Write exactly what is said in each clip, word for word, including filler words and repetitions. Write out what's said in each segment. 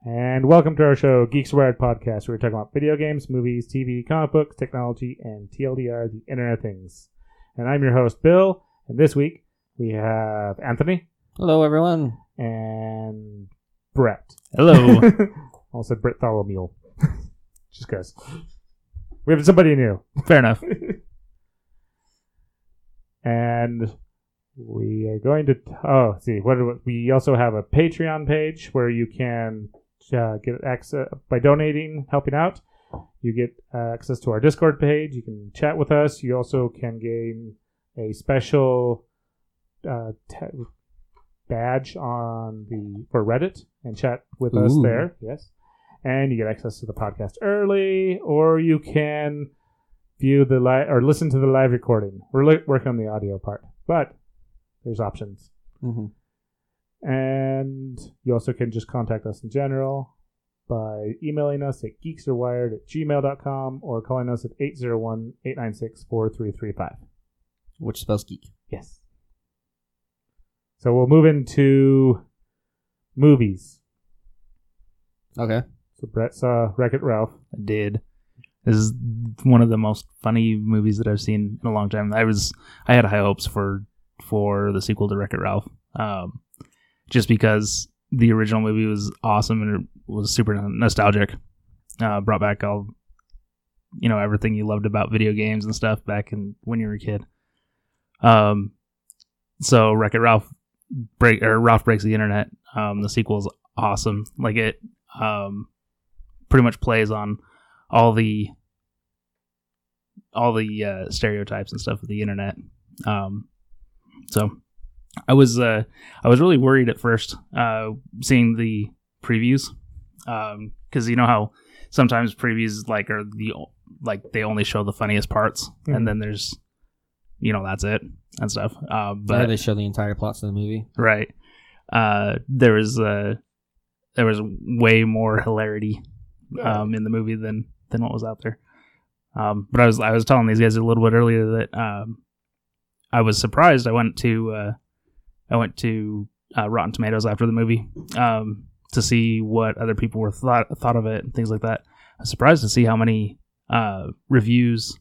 And welcome to our show, Geeks Wired Podcast, where we talk about video games, movies, T V, comic books, technology, and T L D R, the Internet of Things. And I'm your host, Bill, and this week we have Anthony. Hello, everyone. And Brett. Hello. Also Brett Tholomew. Just because. We have somebody new. Fair enough. And we are going to... T- oh, let's see. What do we, we also have a Patreon page where you can uh, get access... By donating, helping out, you get uh, access to our Discord page. You can chat with us. You also can gain a special uh, t- badge on the for Reddit and chat with Ooh. us there. Yes. And you get access to the podcast early, or you can view the live or listen to the live recording. We're li- working on the audio part, but there's options. Mm-hmm. And you also can just contact us in general by emailing us at geekserwired at gmail dot com or calling us at eight zero one, eight nine six, four three three five. Which spells geek. Yes. So we'll move into movies. Okay. So Brett saw Wreck-It Ralph. I did. This is one of the most funny movies that I've seen in a long time. I was, I had high hopes for for the sequel to Wreck-It Ralph, um, just because the original movie was awesome and it was super nostalgic. Uh, brought back all, you know, everything you loved about video games and stuff back in when you were a kid. Um, so Wreck-It Ralph break or Ralph Breaks the Internet. Um, the sequel is awesome. Like it, um, pretty much plays on all the all the uh, stereotypes and stuff of the internet. Um, so I was uh, I was really worried at first uh, seeing the previews because um, you know how sometimes previews like are the like they only show the funniest parts mm-hmm. and then there's you know that's it and stuff. Uh, but yeah, they show the entire plots of the movie. Right. Uh, there was uh, there was way more hilarity um, in the movie than than what was out there. Um, but I was I was telling these guys a little bit earlier that um, I was surprised. I went to uh, I went to uh, Rotten Tomatoes after the movie um, to see what other people were thought thought of it and things like that. I was surprised to see how many uh, reviews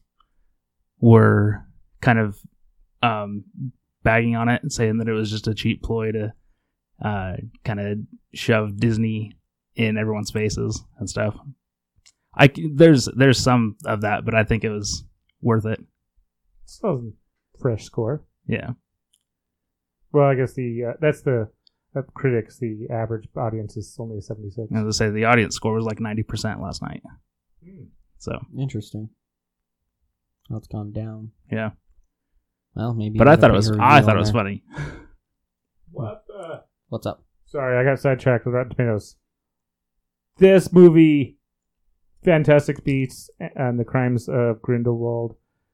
were kind of um, bagging on it and saying that it was just a cheap ploy to uh, kind of shove Disney in everyone's faces and stuff. I there's there's some of that, but I think it was worth it. Still a fresh score. Yeah. Well, I guess the uh, that's the uh, critics. The average audience is only a seventy-six. As I say, the audience score was like ninety percent last night. Mm. So interesting. Well, it's gone down. Yeah. Well, maybe. But I thought it was I thought it was funny. What? The? What's up? Sorry, I got sidetracked with Rotten Tomatoes. This movie, Fantastic Beasts and the Crimes of Grindelwald.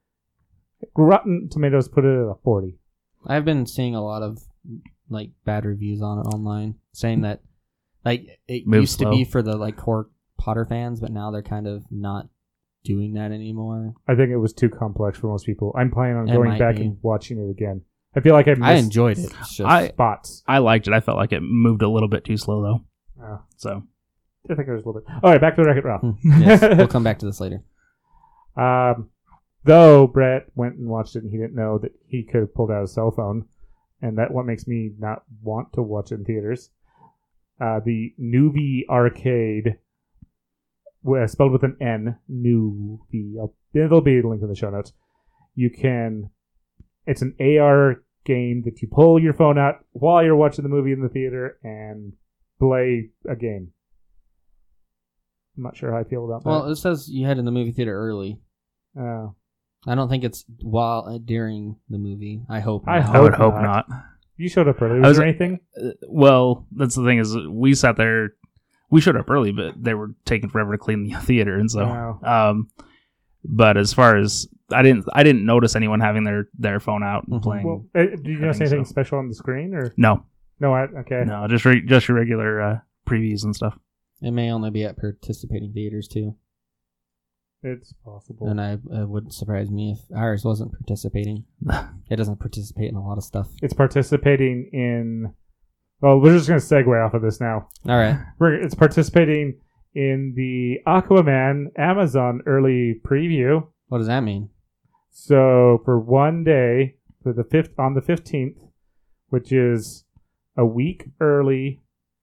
Rotten Tomatoes put it at a forty. I've been seeing a lot of like bad reviews on it online, saying that like it Move used slow. to be for the like core Potter fans, but now they're kind of not doing that anymore. I think it was too complex for most people. I'm planning on It going might back be. and watching it again. I feel like I missed I enjoyed it. It's just, I- spots. I liked it. I felt like it moved a little bit too slow though. Oh, So I think there was a little bit. All right, back to the Wreck-It Ralph. yes, we'll come back to this later. Um, though Brett went and watched it and he didn't know that he could have pulled out his cell phone, and that what makes me not want to watch it in theaters. Uh, the Nuvie Arcade, uh, spelled with an N, Nuvie. I'll, there'll be a link in the show notes. You can. It's an A R game that you pull your phone out while you're watching the movie in the theater and play a game. I'm not sure how I feel about Well, that. it says you head in the movie theater early. Uh, I don't think it's while uh, during the movie. I hope. I not. I would Hope hope not. not. you showed up early. I Was, was- there anything? Uh, well, that's the thing is we sat there. We showed up early, but they were taking forever to clean the theater, and so. Wow. Um, but as far as I didn't, I didn't notice anyone having their, their phone out and Mhm. playing. Well, uh, did you I notice think anything so. special on the screen or no, no? I, okay, no, just re- just your regular uh, previews and stuff. It may only be at participating theaters too. it's possible. And I it wouldn't surprise me if ours wasn't participating. It doesn't participate in a lot of stuff. It's participating in Well, we're just going to segue off of this now. All right. We're, it's participating in the Aquaman Amazon early preview. What does that mean? So for one day, for the fifth on the fifteenth, which is a week early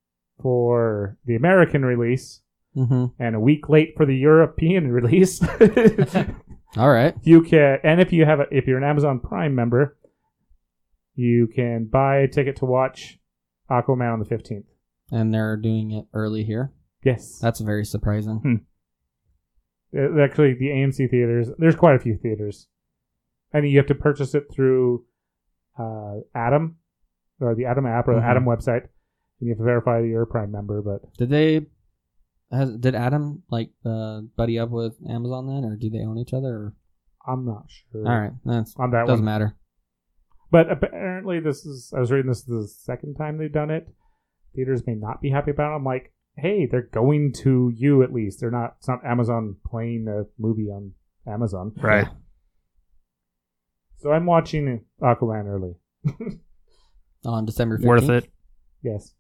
for the American release, Mm-hmm. and a week late for the European release. All right. You can, and if you have, a, if you're an Amazon Prime member, you can buy a ticket to watch Aquaman on the fifteenth. And they're doing it early here. Yes, That's very surprising. hmm. Uh, actually the A M C theaters. There's quite a few theaters, and you have to purchase it through uh, Atom or the Atom app or the Mhm. Atom website, and you have to verify that you're a Prime member. But Did they? Has, did Adam like uh, buddy up with Amazon then, or do they own each other? Or? I'm not sure. All right, that's on that doesn't one. matter. But apparently, this is, I was reading this is the second time they've done it. Theaters may not be happy about it. I'm like, hey, they're going to you at least. They're not, it's not Amazon playing a movie on Amazon. Right. So I'm watching Aquaman early. On December fifteenth. Worth it. Yes.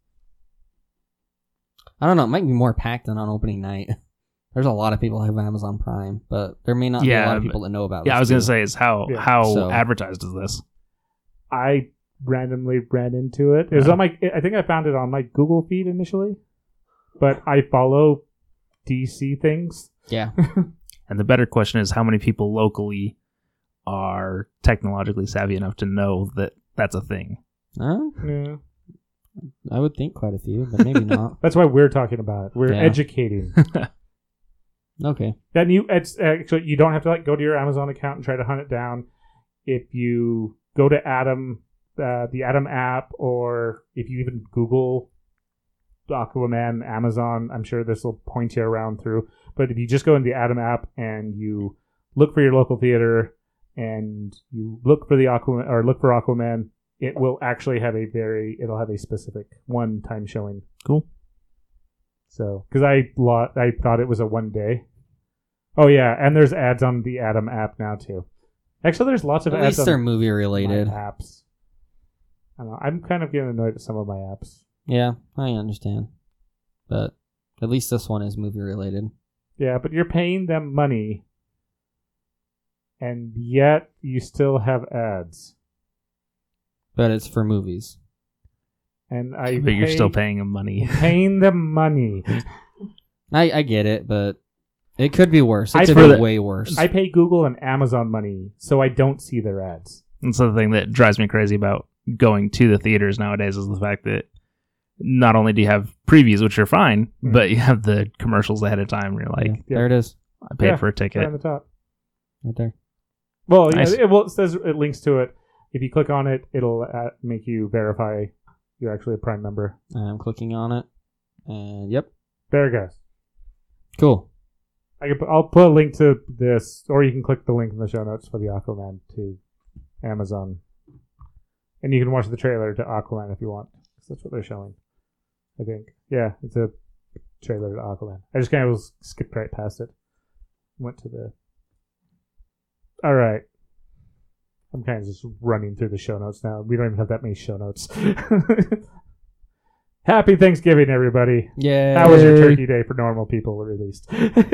I don't know. It might be more packed than on opening night. There's a lot of people who have Amazon Prime, but there may not be Yeah, a lot of but- people that know about. Yeah, this I was gonna too. say is how Yeah. how So- advertised is this? I randomly ran into it. It was Yeah. on my, I think I found it on my Google feed initially. But I follow D C things. Yeah. And the better question is how many people locally are technologically savvy enough to know that that's a thing. Huh? Yeah. I would think quite a few, but maybe not. That's why we're talking about it. We're Yeah. educating. Okay. Then you it's actually you don't have to like go to your Amazon account and try to hunt it down. If you go to Atom, uh, the Atom app, or if you even Google Aquaman Amazon, I'm sure this will point you around through. But if you just go in the Atom app and you look for your local theater and you look for the Aquaman or look for Aquaman, it will actually have a very it'll have a specific one time showing. Cool. So, because I lo- I thought it was a one day. Oh yeah, and there's ads on the Atom app now too. Actually, there's lots of At ads least they're on movie my related. apps. I don't know. I'm kind of getting annoyed with some of my apps. Yeah, I understand. But at least this one is movie related. Yeah, but you're paying them money, and yet you still have ads. But it's for movies. And I But you're pay- still paying them money. paying them money. I, I get it, but it could be worse. It I could feel be that- way worse. I pay Google and Amazon money, so I don't see their ads. That's the thing that drives me crazy about going to the theaters nowadays is the fact that not only do you have previews, which are fine, Mhm. but you have the commercials ahead of time. Where you're like, Yeah, there it is. I paid Yeah, for a Right ticket. on the top. Right there. Well, Nice. yeah, it, well, it says it links to it. If you click on it, it'll uh, make you verify you're actually a Prime member. I'm clicking on it. And yep. There it goes. Cool. I can put, I'll put a link to this, or you can click the link in the show notes for the Aquaman to Amazon, and you can watch the trailer to Aquaman if you want. 'Cause that's what they're showing. I think. Yeah, it's a trailer to Aquaman. I just kind of skipped right past it. Went to the. All right. I'm kind of just running through the show notes now. We don't even have that many show notes. Happy Thanksgiving, everybody. Yeah. How was your turkey day for normal people, at least?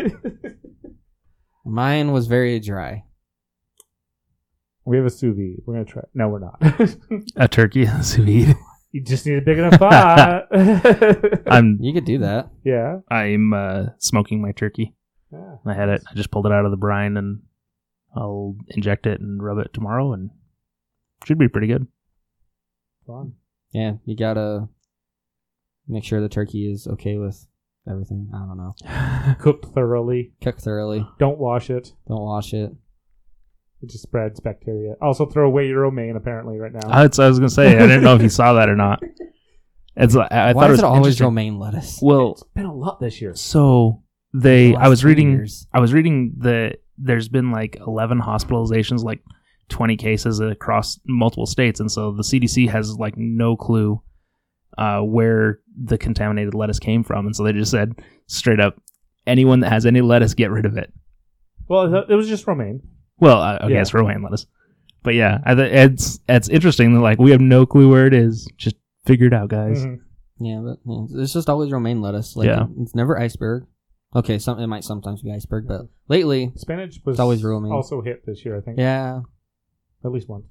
Mine was very dry. We have a sous vide. We're going to try. No, we're not. A turkey sous vide. You just need a big enough pot. I'm You could do that. yeah. I'm uh, smoking my turkey. yeah. I had it. I just pulled it out of the brine and I'll inject it and rub it tomorrow, and should be pretty good. Fun. Yeah, you gotta make sure the turkey is okay with everything. I don't know. Cooked thoroughly. Cook thoroughly. Don't wash it. Don't wash it. It just spreads bacteria. Also, throw away your romaine, apparently, right now. That's what I was gonna say. I didn't know if you saw that or not. It's I, I Why thought it is was it always interesting. romaine lettuce? Well, It's been a lot this year. so they The I was last twenty reading years. I was reading that there's been like eleven hospitalizations, like twenty cases across multiple states, and so the C D C has like no clue uh, where the contaminated lettuce came from, and so they just said straight up, anyone that has any lettuce, get rid of it. Well, it was just romaine. Well, uh, okay, Yeah. it's romaine lettuce, but yeah, I th- it's it's interesting that like we have no clue where it is. Just Figure it out, guys. Mhm. Yeah, but yeah, it's just always romaine lettuce. Like, Yeah. it's never iceberg. Okay, some it might sometimes be iceberg, but lately, Spinach was It's always romaine. also hit this year, I think. yeah. At least once.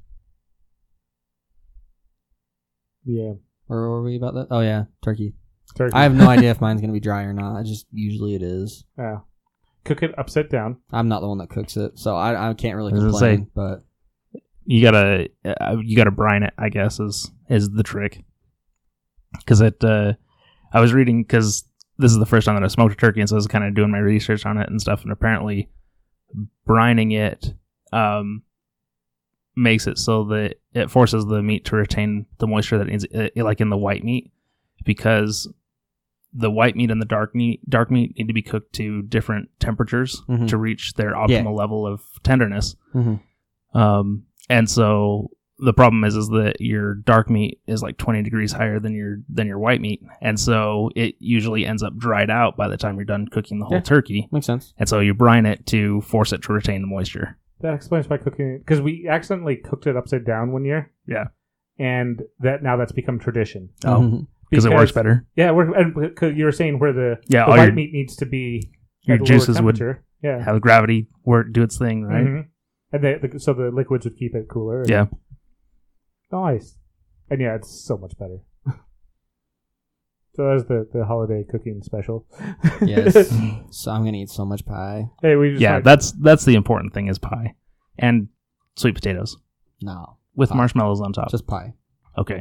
Yeah. Where were we about that? Oh yeah, turkey. Turkey. I have no idea if mine's gonna be dry or not. I just usually it is. Yeah. Cook it upside down. I'm not the one that cooks it, so I I can't really I was gonna complain. say- but You gotta uh, you gotta brine it, I guess, is is the trick. Because it, uh, I was reading because this is the first time that I smoked a turkey, and so I was kind of doing my research on it and stuff. And apparently, brining it um, makes it so that it forces the meat to retain the moisture that it needs, uh, like in the white meat, because the white meat and the dark meat dark meat need to be cooked to different temperatures Mhm. to reach their optimal Yeah. level of tenderness. Mhm. Um, and so the problem is is that your dark meat is like twenty degrees higher than your than your white meat, and so it usually ends up dried out by the time you're done cooking the whole Yeah. turkey. makes sense. And so you brine it to force it to retain the moisture. That explains why cooking it. Because we accidentally cooked it upside down one year. Yeah. And that now that's become tradition. Oh, Mhm. because it works better. Yeah, we're, and because you were saying where the, Yeah, the all white your- meat needs to be Your at a lower juices would temperature. Yeah. have gravity work do its thing, right? Mhm. And the, the, so the liquids would keep it cooler. and- Yeah. Nice. And yeah, it's so much better. So that's the, the holiday cooking special. Yes. So I'm gonna eat so much pie. Hey, we just Yeah, like- that's that's the important thing is pie and sweet potatoes No, with Pie. marshmallows on top. just pie. Okay.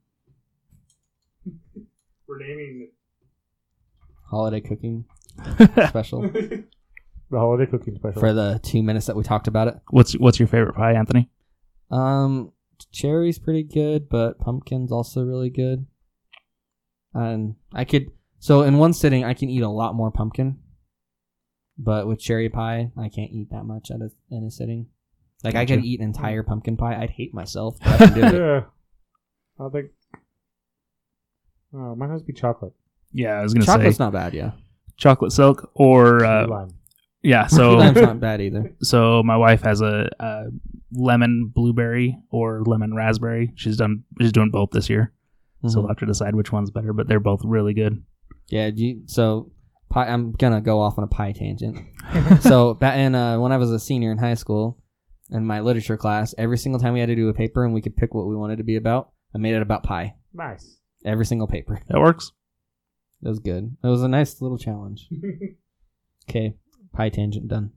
we're naming Holiday cooking special the holiday cooking special. for the two minutes that we talked about it. What's what's your favorite pie, Anthony? Um, cherry's pretty good, but pumpkin's also really good. And I could so in one sitting I can eat a lot more pumpkin, but with cherry pie I can't eat that much at a, in a sitting. Like I could Gotcha. eat an entire pumpkin pie. I'd hate myself, but I can do it. Yeah. I don't think. Oh, mine has to be chocolate. Yeah, I was gonna Chocolate's say not bad, yeah. chocolate silk or uh, Lime. yeah. Key So lime's not bad either. so my wife has a, a lemon blueberry or lemon raspberry. She's done. She's doing both this year, so we'll Mhm. have to decide which one's better. But they're both really good. Yeah, do you, so pie, I'm gonna go off on a pie tangent. So back in uh, when I was a senior in high school, in my literature class, every single time we had to do a paper and we could pick what we wanted to be about, I made it about pie. Nice. Every single paper. That works. It was good. It was a nice little challenge. Okay, pie tangent done.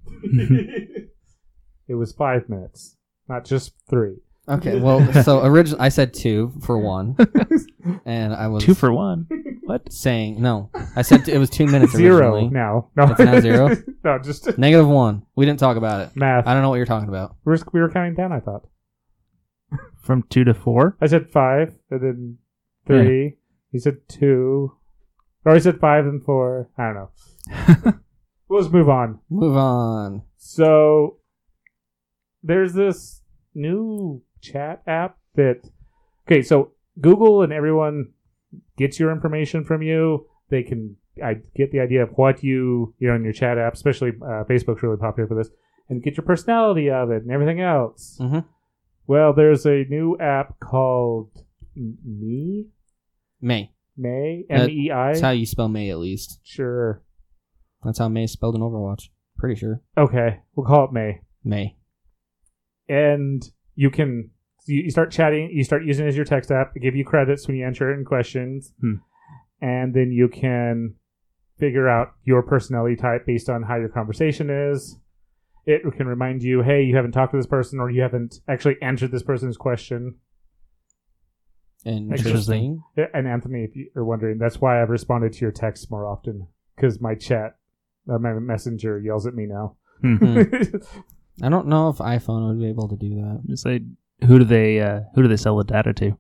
It was five minutes, not just three. Okay, well, so originally I said two for one, and I was Two for one. What? saying no. I said t- it was two minutes Zero originally. now. No, It's now zero? no, just Negative one. We didn't talk about it. math. I don't know what you're talking about. We were, we were counting down, I thought. From two to four. I said five, and then three. He said two. Or he said five and four. I don't know. We'll just move on. Move on. So, there's this new chat app that... Okay, so Google and everyone gets your information from you. They can I get the idea of what you, you know, in your chat app, especially uh, Facebook's really popular for this, and get your personality of it and everything else. Mhm. Well, there's a new app called M- Me? May. May? Uh, M E I? That's how you spell May, at least. Sure. That's how May is spelled in Overwatch. Pretty sure. Okay, we'll call it May. May. And you can you, you start chatting, you start using it as your text app, to give you credits when you answer it in questions, Hmm. and then you can figure out your personality type based on how your conversation is. It can remind you, hey, you haven't talked to this person, or you haven't actually answered this person's question. Interesting. And Anthony, if you are wondering, that's why I've responded to your texts more often, because my chat, uh, my messenger yells at me now. Hmm. I don't know if iPhone would be able to do that. Just say who do they uh, who do they sell the data to?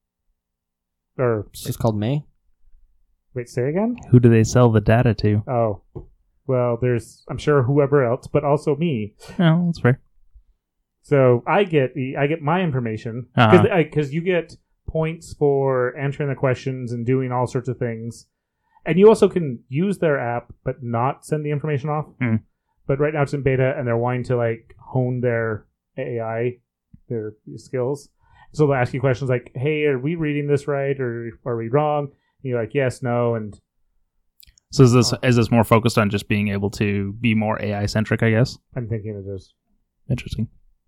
Or It's just called May. wait, say again? Who do they sell the data to? Oh, well, there's I'm sure whoever else, but also me. Oh, that's fair. So I get the I get my information Uh-huh. because you get points for answering the questions and doing all sorts of things, and you also can use their app but not send the information off. Hmm. But right now it's in beta, and they're wanting to like hone their A I, their skills. So they'll ask you questions like, "Hey, are we reading this right, or are we wrong?" And you're like, "Yes, no," and So is this is this more focused on just being able to be more A I centric? I guess. I'm thinking it is. Interesting.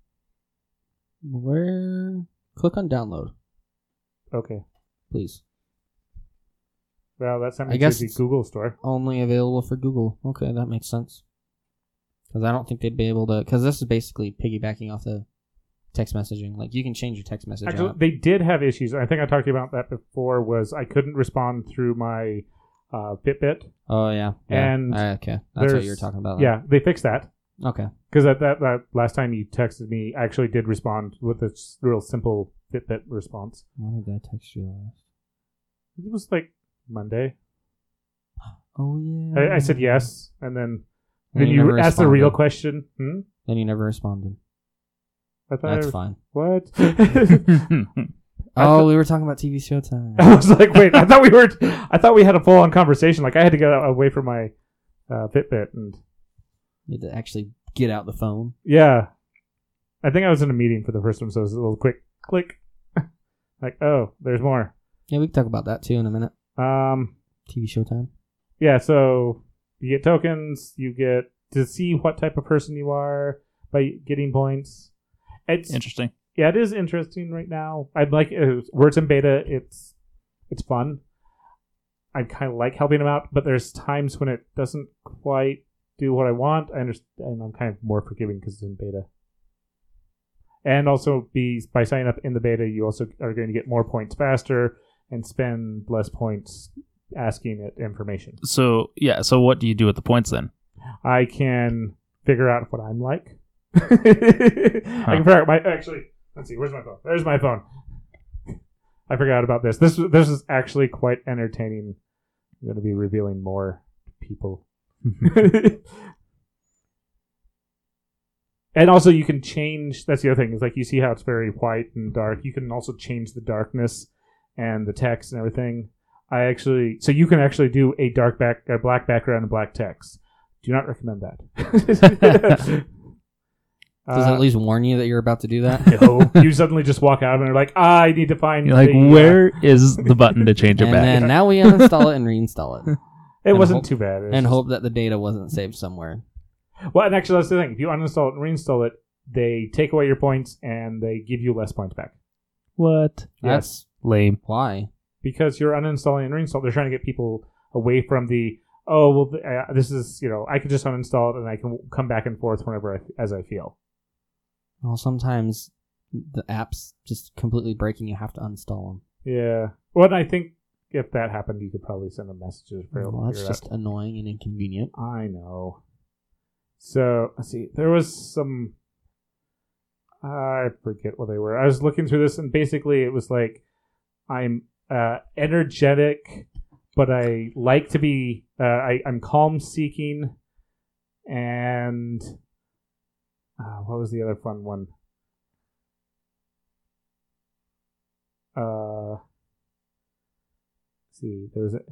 Where? Click on download, Okay. please. Well, that's not I guess the it's- Google store. Only available for Google. Okay, that makes sense. Because I don't think they'd be able to. Because this is basically piggybacking off the text messaging. Like you can change your text message Actually, out. they did have issues. I think I talked to you about that before. Was I couldn't respond through my uh, Fitbit. Oh yeah, yeah. And Uh, okay, that's what there's- you were talking about. then. Yeah, they fixed that. Okay. Because that, that, that last time you texted me, I actually did respond with a s- real simple Fitbit response. When did I text you last? It was like Monday. Oh yeah. I, I said yes, and then And then you you, never asked the real responded. question. Hmm? Then you never responded. I thought That's I, fine. what? I Oh, thought- we were talking about T V Showtime. I was like, wait, I thought we were. I thought we had a full on conversation. Like I had to get away from my uh, Fitbit, and You had to actually get out the phone. yeah, I think I was in a meeting for the first one, so it was a little quick click. Like, oh, there's more. Yeah, we can talk about that too in a minute. Um, T V Showtime. yeah, so you get tokens. You get to see what type of person you are by getting points. It's Interesting. yeah, it is interesting right now. I'd like uh, where it's in beta. It's it's fun. I kind of like helping them out, but there's times when it doesn't quite do what I want. I understand, and I'm kind of more forgiving because it's in beta. And also, be by signing up in the beta, you also are going to get more points faster and spend less points asking it information. So yeah. So what do you do with the points then? I can figure out what I'm like. I can figure out my actually. Let's see. Where's my phone? There's my phone. I forgot about this. This this is actually quite entertaining. I'm going to be revealing more people. And also, you can change. That's the other thing. Is like you see how it's very white and dark. You can also change the darkness and the text and everything. I actually, so you can actually do a dark back, a black background and black text. Do not recommend that. Does it at least warn you that you're about to do that? No, you suddenly just walk out and are like, ah, I need to find. You're like, the, uh, where is the button to change it and back? then now we uninstall it and reinstall it. It and wasn't hope- too bad. It was And just- hope that the data wasn't saved somewhere. Well, and actually, that's the thing. If you uninstall it and reinstall it, they take away your points and they give you less points back. What? That's Lame. why. Because you're uninstalling and reinstalling. They're trying to get people away from the, oh, well, th- uh, this is, you know, I can just uninstall it and I can come back and forth whenever I, as I feel. Well, sometimes the app's just completely breaking. You have to uninstall them. Yeah. Well, and I think if that happened, you could probably send them messages for Well, that's figure it just annoying and inconvenient. out. I know. So, let's see. There was some, I forget what they were. I was looking through this and basically it was like, I'm uh, energetic, but I like to be, uh, I, I'm calm seeking, and uh, what was the other fun one? Uh, let's see, there was a,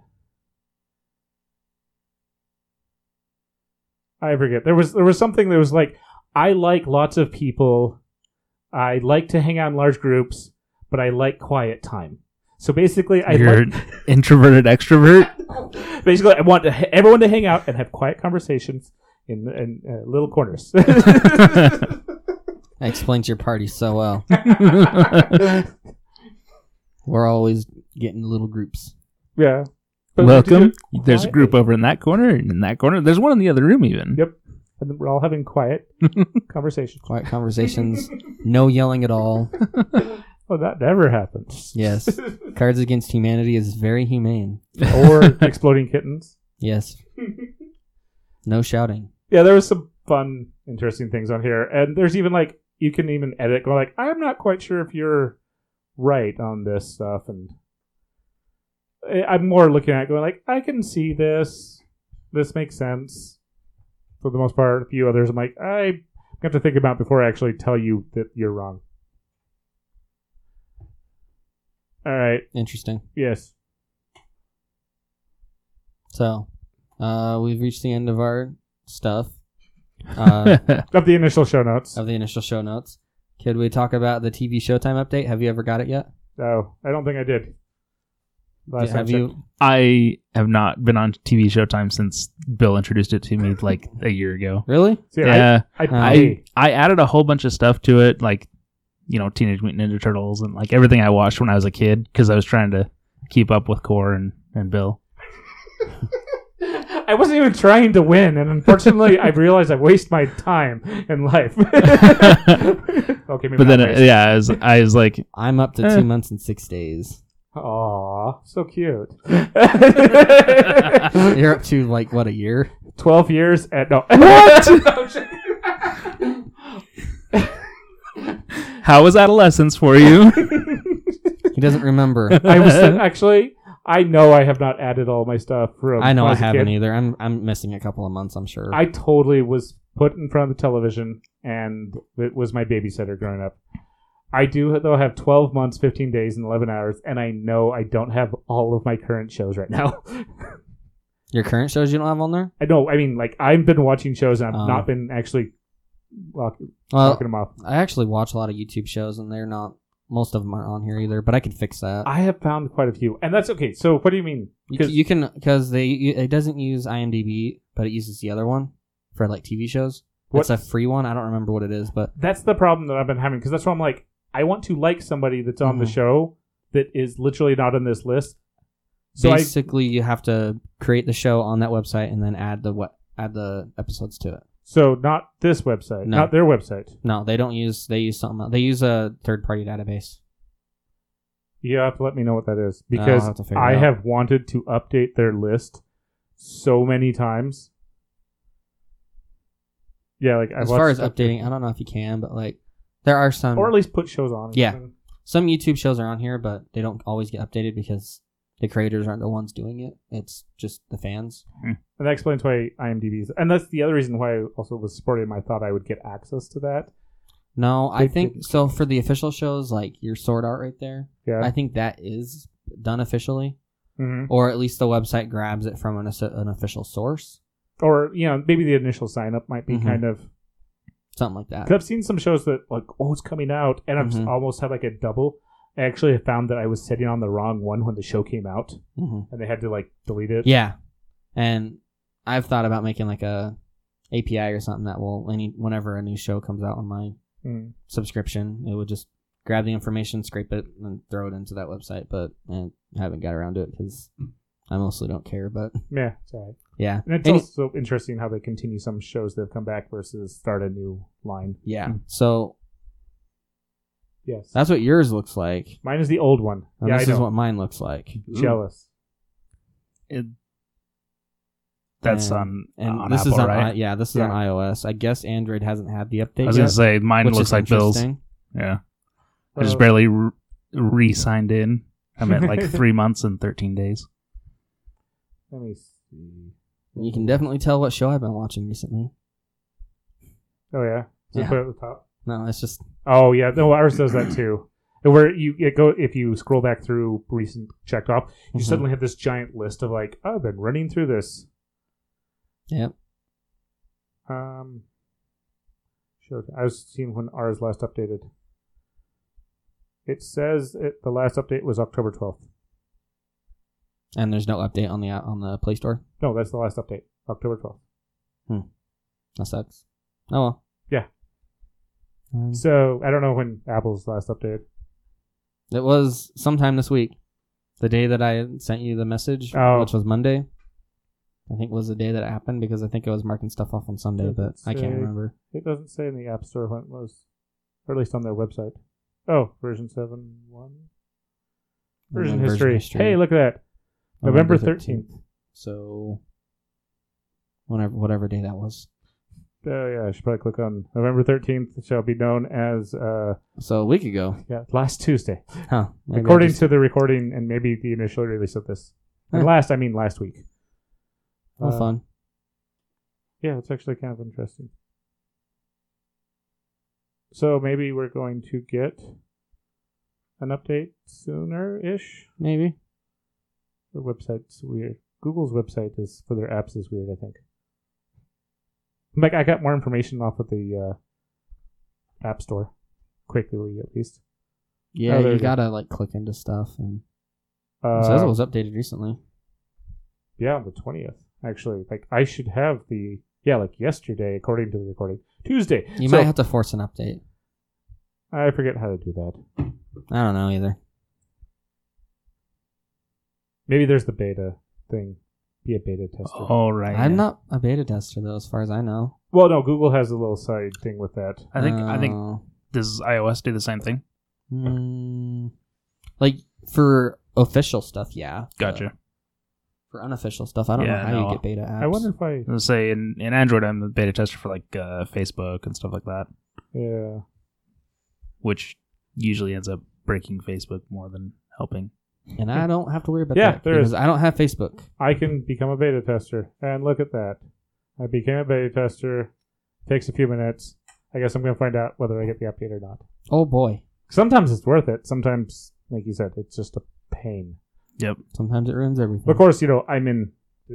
I forget. There was there was something that was like, I like lots of people, I like to hang out in large groups, but I like quiet time. So basically, I You're like, an introverted extrovert. basically I want to, ha- everyone to hang out and have quiet conversations in, in uh, little corners. That explains your party so well. We're always getting little groups. Yeah. But Welcome. we do it There's a group quietly. over in that corner and in that corner. There's one in the other room even. Yep. And then we're all having quiet conversations. Quiet conversations. No yelling at all. Oh, that never happens. Yes. Cards Against Humanity is very humane. Or exploding kittens. Yes. No shouting. Yeah, there was some fun, interesting things on here. And there's even like, you can even edit, go like, I'm not quite sure if you're right on this stuff. And I- I'm more looking at it going like, I can see this. This makes sense. For the most part, a few others, I'm like, I have to think about before I actually tell you that you're wrong. All right. Interesting. Yes. So, uh, we've reached the end of our stuff. Uh, Of the initial show notes. of the initial show notes. Could we talk about the T V Showtime update? Have you ever got it yet? Oh, I don't think I did. Last have time I you? checked. I have not been on T V Showtime since Bill introduced it to me like a year ago. Really? See, Yeah, I, I, Uh, I pay. I added a whole bunch of stuff to it, like you know, Teenage Mutant Ninja Turtles and like everything I watched when I was a kid because I was trying to keep up with Core and, and Bill. I wasn't even trying to win, and unfortunately, I realized I waste my time in life. okay, maybe But not then, uh, waste. yeah, I was, I was like, I'm up to Eh. two months and six days. Aw, so cute. You're up to like what a year? Twelve years at no. how was adolescence for you? He doesn't remember. I was actually. I know I have not added all my stuff from. I know when I was a haven't kid. either. I'm I'm missing a couple of months. I'm sure. I totally was put in front of the television, and it was my babysitter growing up. I do, though, have twelve months, fifteen days, and eleven hours, and I know I don't have all of my current shows right now. Your current shows you don't have on there? I know, I mean, like, I've been watching shows, and I've Oh. not been actually lock, Well, locking them off. I actually watch a lot of YouTube shows, and they're not. Most of them aren't on here either. But I could fix that. I have found quite a few, and that's okay. So, what do you mean? You, 'Cause- c- you can because they it doesn't use IMDb, but it uses the other one for like T V shows. It's a What- free one. I don't remember what it is, but That's the problem that I've been having, because that's why I'm like, I want to like somebody that's on the Mhm. show that is literally not on this list. So I basically you have to create the show on that website and then add the what add the episodes to it. so not this website, No. not their website. No, they don't use. They use something else. They use a third party database. You have to let me know what that is, I'll because have to figure it I out. have wanted to update their list so many times. Yeah, like I've As far as watched- updating, I don't know if you can, but like there are some or at least put shows on. or Yeah. something. some YouTube shows are on here, but they don't always get updated because the creators aren't the ones doing it. It's just the fans. And that explains why IMDb's, and that's the other reason why I also was supporting. I thought I would get access to that. No, I They think didn't. so. For the official shows, like your Sword Art right there, Yeah. I think that is done officially, hmm or at least the website grabs it from an, an official source, Or you know, maybe the initial sign up might be Mhm. kind of. something like that. Because I've seen some shows that like, oh, it's coming out, and I've Mhm. almost had like a double. I actually found that I was sitting on the wrong one when the show came out, hmm and they had to like delete it. Yeah, and I've thought about making like a A P I or something that will any whenever a new show comes out on my Mm. subscription, it would just grab the information, scrape it, and throw it into that website. But I haven't got around to it because I mostly don't care. But Yeah, it's all right. yeah, And it's Any- also interesting how they continue some shows that have come back versus start a new line. yeah. So Yes. that's what yours looks like, Mine is the old one. and yeah, this I is know. what mine looks like. Jealous. It, that's And- on, And on this Apple, is on right? I, yeah, this is Yeah. on iOS. I guess Android hasn't had the update I was yet, gonna say mine which looks is like Bill's. interesting. Yeah, I just Uh, barely re- re-signed in. I'm at like three months and thirteen days. Let me see. You can definitely tell what show I've been watching recently. Oh yeah. Does it Yeah. put it at the top? No, it's just Oh yeah. No, ours does that too. Where you it go if you scroll back through recent checked off, you Mhm. suddenly have this giant list of like, oh, I've been running through this. yep. Um. Showed. I was seeing when ours last updated. It says it, the last update was October twelfth. And there's no update on the on the Play Store. No, that's the last update. October twelfth. That sucks. Oh well. Yeah. Um, So I don't know when Apple's last updated. it was sometime this week, the day that I sent you the message, Oh. which was Monday. I think was the day that it happened because I think I was marking stuff off on Sunday, Does but it I can't say- remember. It doesn't say in the App Store when it was, or at least on their website. Oh, version seven one. And Version then history. Hey, look at that. November thirteenth. So, whenever whatever day that was. Oh yeah, I should probably click on November thirteenth. Shall be known as uh So a week ago, yeah last Tuesday, huh? maybe I according just- to the recording and maybe the initial release of this. And Huh. last, I mean last week. oh, Uh, fun. Yeah, it's actually kind of interesting. So maybe we're going to get an update sooner-ish. Maybe. The website's weird. Google's website is for their apps is weird, I think. Like I got more information off of the uh, App Store. quickly at least. Yeah, Oh, there you we go. gotta like click into stuff, and Uh, it says it was updated recently. Yeah, on the twentieth. Actually, like I should have the yeah, like yesterday, according to the recording. Tuesday. You So, might have to force an update. I forget how to do that. I don't know either. Maybe there's the beta thing. Be a beta tester. Oh, right. I'm yeah. not a beta tester though, as far as I know. Well, no, Google has a little side thing with that. I think I think Uh, does iOS do the same thing? mm, like for official stuff, yeah. Gotcha. But for unofficial stuff, I don't Yeah, know how no. you get beta apps. I wonder if I Let's say in, in Android, I'm the beta tester for like uh, Facebook and stuff like that, yeah. which usually ends up breaking Facebook more than helping. And I don't have to worry about Yeah, that there because is. I don't have Facebook. I can become a beta tester. And look at that. I became a beta tester. Takes a few minutes. I guess I'm going to find out whether I get the update or not. Oh boy. Sometimes it's worth it. Sometimes, like you said, it's just a pain. Yep. Sometimes it ruins everything. But of course, you know, I'm in...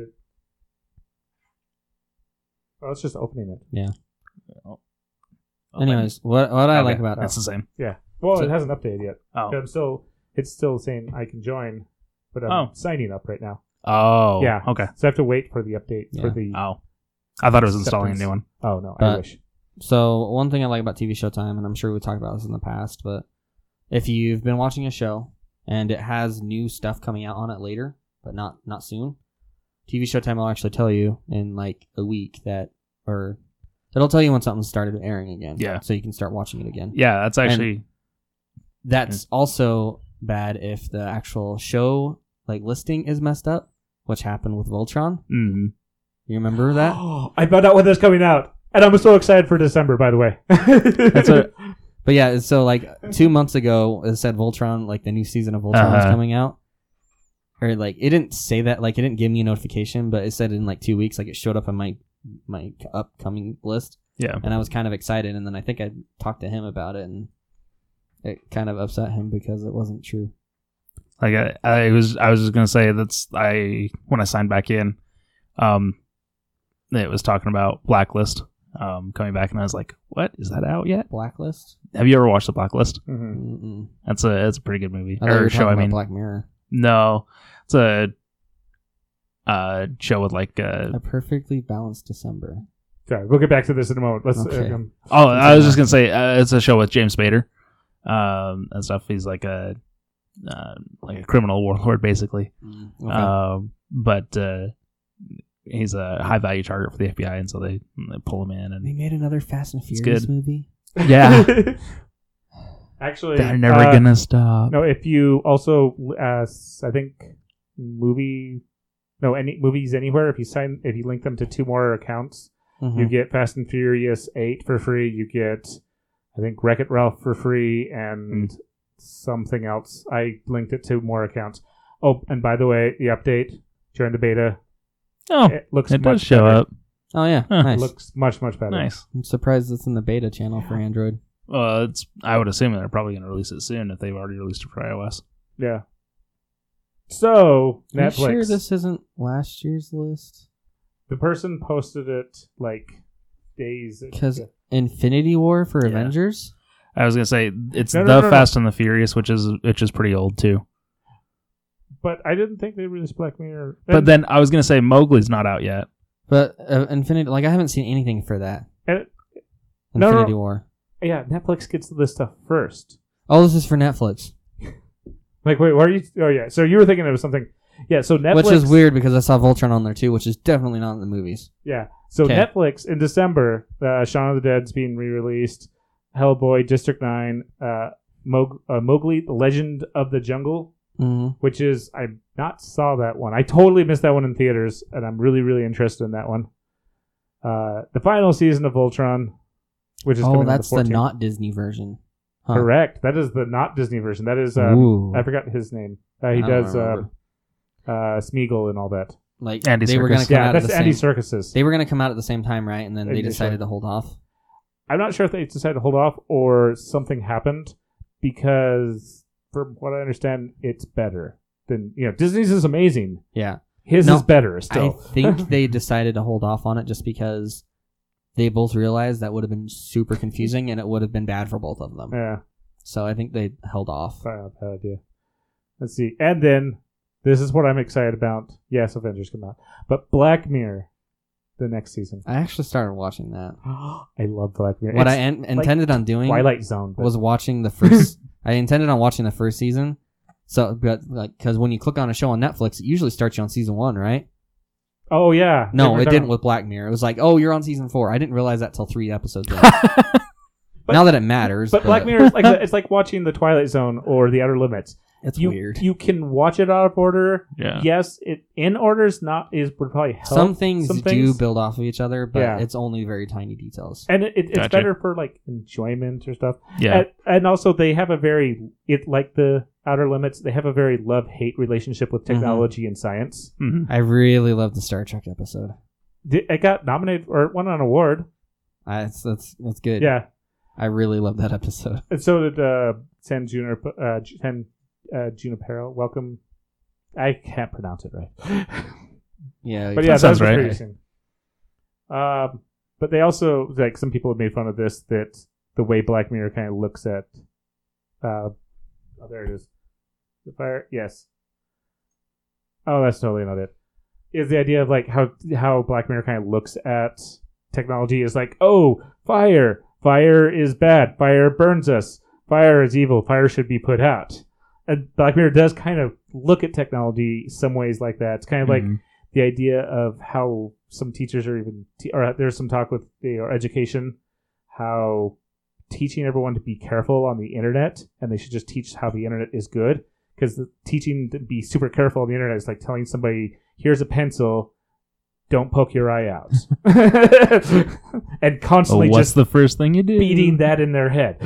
Oh, it's just opening it. Yeah. Oh, Anyways, what what I Okay, like about that's the same. Yeah. Well, So- it hasn't updated yet. Oh. I'm still... It's still saying I can join, but I'm Oh. signing up right now. Oh. Yeah. Okay. So I have to wait for the update for Yeah. the... Oh. I thought it was installing a Acceptance. new one. Oh, no. I But- wish. So one thing I like about T V Showtime, and I'm sure we talked about this in the past, but if you've been watching a show and it has new stuff coming out on it later, but not not soon, T V Showtime will actually tell you in like a week that, or it'll tell you when something started airing again. Yeah. So you can start watching it again. Yeah, that's actually. That's also bad if the actual show like listing is messed up, which happened with Voltron. Mm, You remember that? I found out when this coming out. And I'm so excited for December, by the way. That's a- But yeah, so like two months ago, it said Voltron, like the new season of Voltron was Uh-huh. coming out. Or like it didn't say that, like it didn't give me a notification, but it said in like two weeks, like it showed up on my my upcoming list, yeah. and I was kind of excited. And then I think I talked to him about it, and it kind of upset him because it wasn't true. Like I, I was, I was just gonna say that's I when I signed back in, um, it was talking about Blacklist, um, coming back, and I was like, "What is that out yet? Blacklist? Have you ever watched The Blacklist? Mhm. Mm-mm. That's a, it's a pretty good movie I thought you or were show. talking I about mean, Black Mirror. no, it's a, uh, show with like, uh, A perfectly balanced December. Sorry, we'll get back to this in a moment. Let's. Okay. Uh, um, oh, I was just gonna say uh, it's a show with James Spader, um, and stuff. He's like a, uh, like a criminal warlord, basically. Okay. Um, but uh, he's a high value target for the F B I, and so they, they pull him in. they And made another Fast and It's Furious good. movie. yeah, Actually, they're never uh, gonna stop. No, if you also, uh, I think movie, no, any movies anywhere. If you sign, if you link them to two more accounts, Mhm. you get Fast and Furious eight for free. You get, I think, Wreck-It Ralph for free, and something else. I linked it to more accounts. Oh, and by the way, the update during the beta, Oh, it looks it much does show better. up. Oh yeah, Huh. nice. Looks much much better. Nice. I'm surprised it's in the beta channel for Android. Well, it's. I would assume they're probably gonna release it soon if they've already released it for iOS. Yeah. So Are you Netflix. sure this isn't last year's list? The person posted it like days Because ago. Infinity War for Yeah. Avengers. I was gonna say it's No, no, the no, no. Fast and the Furious, which is which is pretty old too. But I didn't think they released Black Mirror. But then I was gonna say Mowgli's not out yet. But uh, Infinity, like I haven't seen anything for that. And- No, no, Infinity no. War. yeah, Netflix gets this stuff first. Oh, this is for Netflix, Like, wait, why are you? Oh, yeah. So you were thinking it was something. Yeah. So Netflix. which is weird because I saw Voltron on there too, which is definitely not in the movies. Yeah. So 'Kay. Netflix in December, uh, Shaun of the Dead's being re-released. Hellboy, District Nine, uh, Mog- uh, Mowgli, The Legend of the Jungle, Mm-hmm. which is I not saw that one. I totally missed that one in theaters, and I'm really really interested in that one. Uh, the final season of Voltron, which is Oh, coming that's on the the fourteenth. not Disney version. Huh. Correct. That is the not Disney version. That is um, Ooh. I forgot his name. Uh, he I don't does um, remember. uh, Smeagol and all that. Like Andy they were Serkis. going to come Yeah, out at that's the Andy same. Serkis's. They were going to come out at the same time, right? And then they Initially. decided to hold off. I'm not sure if they decided to hold off or something happened because, from what I understand, it's better than you know. Disney's is amazing. Yeah. His No, is better still. I think they decided to hold off on it just because they both realized that would have been super confusing and it would have been bad for both of them. Yeah, So I think they held off. probably not a bad idea. Let's see. And then, this is what I'm excited about. Yes, Avengers come out. But Black Mirror, the next season. I actually started watching that. I love Black Mirror. What It's I en- intended on doing Twilight Zone. but- was watching the first. I intended on watching the first season. So, but like, because when you click on a show on Netflix, it usually starts you on season one, right? Oh, yeah. No, We're it talking- didn't with Black Mirror. It was like, oh, you're on season four. I didn't realize that till three episodes in. But- now that it matters. But Black Mirror is like the, it's like watching the Twilight Zone or the Outer Limits. It's you, weird. You can watch it out of order. Yeah. Yes, it in order is not is would probably help. Some things some do things. build off of each other, but Yeah. it's only very tiny details. and it, it, it's Gotcha. better for like enjoyment or stuff. Yeah. And, and also they have a very it like the Outer Limits. They have a very love hate relationship with technology and science. Mhm. I really love the Star Trek episode. Did- It got nominated or won an award. I, it's, that's that's good. Yeah, I really love that episode. and so did uh, San Juniper. Uh, San uh, Junipero. Welcome. I can't pronounce it right. Yeah, But That yeah, that sounds was right. pretty interesting. Um, but they also like some people have made fun of this that the way Black Mirror kind of looks at. Uh, oh, there it is. The fire. Yes. Oh, that's totally not it. Is the idea of like how how Black Mirror kind of looks at technology is like, oh, fire, fire is bad, fire burns us, fire is evil, fire should be put out. And Black Mirror does kind of look at technology some ways like that. It's kind of like Mhm. the idea of how some teachers are even, te- or there's some talk with the or education, how teaching everyone to be careful on the internet, and they should just teach how the internet is good. Because the teaching to be super careful on the internet is like telling somebody, here's a pencil, don't poke your eye out. And Oh, constantly what's just the first thing you do? beating that in their head.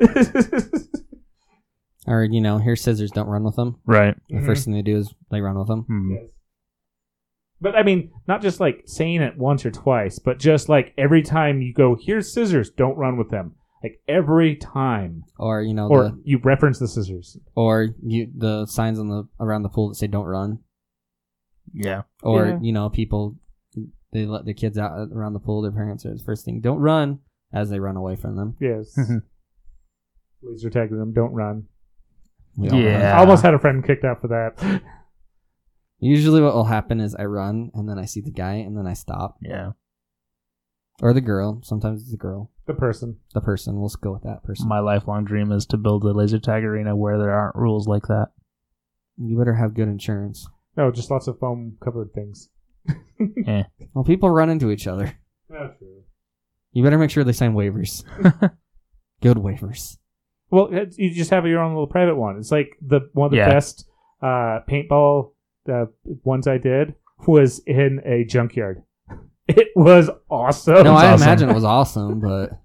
or you know, here's scissors. Don't run with them. Right. The Mhm. first thing they do is they run with them. Hmm. Yes. But I mean, not just like saying it once or twice, but just like every time you go, here's scissors, don't run with them. Like every time. Or you know, Or the, you reference the scissors. or you the signs on the around the pool that say "Don't run." Yeah. Or Yeah. you know, people they let their kids out around the pool. Their parents are the first thing, "Don't run," as they run away from them. Yes. Mhm. Laser tagging them, don't run. We all run. Yeah. I almost had a friend kicked out for that. Usually, what will happen is I run and then I see the guy and then I stop, Yeah. or the girl. Sometimes it's the girl. The person. The person. We'll go with that person. My lifelong dream is to build a laser tag arena where there aren't rules like that. You better have good insurance. No, just lots of foam covered things. Eh. Well, people run into each other. That's true. You better make sure they sign waivers. Good waivers. Well, it's, you just have your own little private one. It's like the one of the Yeah. best uh, paintball uh, ones I did was in a junkyard. It was awesome. No, I awesome. imagine it was awesome, but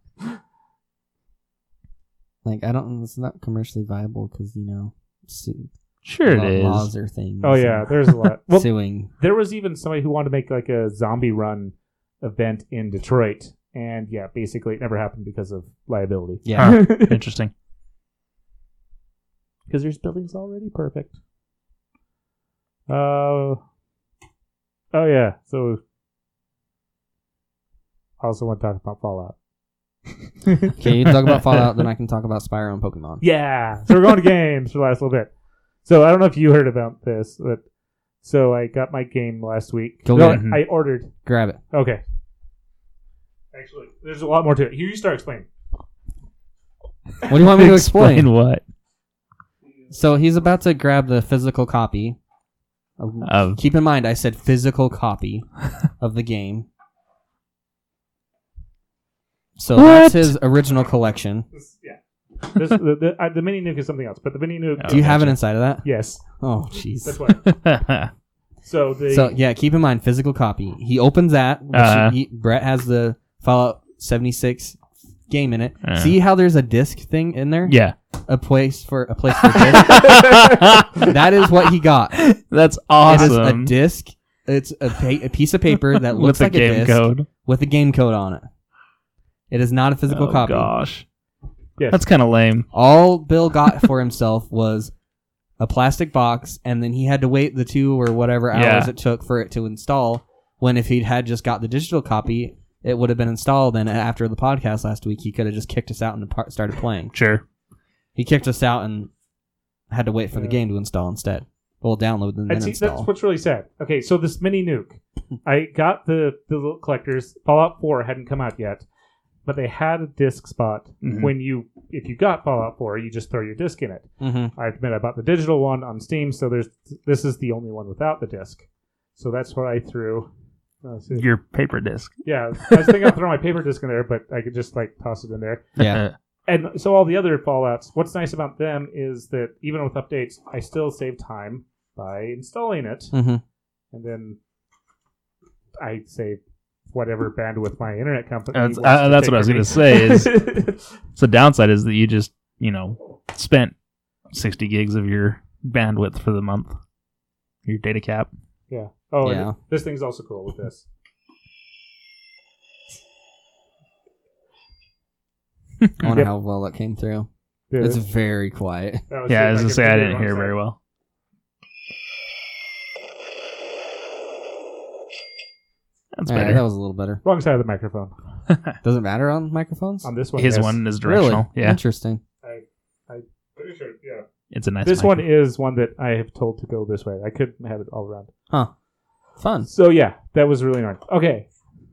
like I don't. It's not commercially viable because you know, su- Sure law- it is. laws or things. Oh yeah, there's a lot. Well, suing. there was even somebody who wanted to make like a zombie run event in Detroit, and yeah, basically it never happened because of liability. Yeah. Huh. Interesting. Because there's buildings already perfect. Uh, oh yeah, so I also want to talk about Fallout. Okay, you talk about Fallout, then I can talk about Spyro and Pokemon. Yeah, so we're going to games for the last little bit. So I don't know if you heard about this, but so I got my game last week. Go No, get it. I ordered. Grab it. Okay. Actually, there's a lot more to it. Here, you start explaining. What do you want me to explain? what? So he's about to grab the physical copy. Of, Of- keep in mind, I said physical copy of the game. So What? that's his original collection. This, yeah. This, the, the, uh, the mini nuke is something else, but the mini nuke. Oh, Do you have it gotcha. inside of that? Yes, Oh, jeez. that's why. So the So yeah, keep in mind physical copy. He opens that. Which Uh-huh. he, Brett has the Fallout seventy-six game in it. Uh. See how there's a disc thing in there? yeah. A place for a place for disc. That is what he got. That's It awesome. is a disc. It's a, pa- a piece of paper that looks with the like a game disc code. with a game code on it. It is not a physical Oh, copy. gosh. yes. That's kind of lame. All Bill got for himself was a plastic box, and then he had to wait the two or whatever hours Yeah. it took for it to install. When if he'd had just got the digital copy, it would have been installed, and after the podcast last week, he could have just kicked us out and par- started playing. Sure. He kicked us out and had to wait for Yeah. the game to install instead. We'll download and then And see, install. that's what's really sad. Okay, so this mini nuke, I got the the little collectors. Fallout four hadn't come out yet, but they had a disc spot. Mhm. When you, if you got Fallout four, you just throw your disc in it. Mm-hmm. I admit I bought the digital one on Steam, so there's this is the only one without the disc. So that's what I threw. Uh, so- Your paper disc. yeah, I was thinking I'd throw my paper disc in there, but I could just like toss it in there. Yeah. And so all the other Fallouts, what's nice about them is that even with updates, I still save time by installing it, Mm-hmm. and then I save whatever bandwidth my internet company. That's, wants uh, to that's take what I was from going me. to say. Is so the downside is that you just, you know, spent sixty gigs of your bandwidth for the month, your data cap. yeah. Oh, and Yeah. this thing's also cool with this. I wonder Yep. how well that came through. Dude, It's very quiet. that was Yeah, I was like going to a say I video didn't hear alongside. very well. That's Yeah, better. that was a little better. Wrong side of the microphone. Does it matter on microphones? On this one, His yes. one is directional. Really? Yeah, Interesting. Pretty sure, yeah. it's a nice. This mic. one is one that I have told to go this way. I could have it all around. Huh. Fun. So yeah, that was really nice. Okay,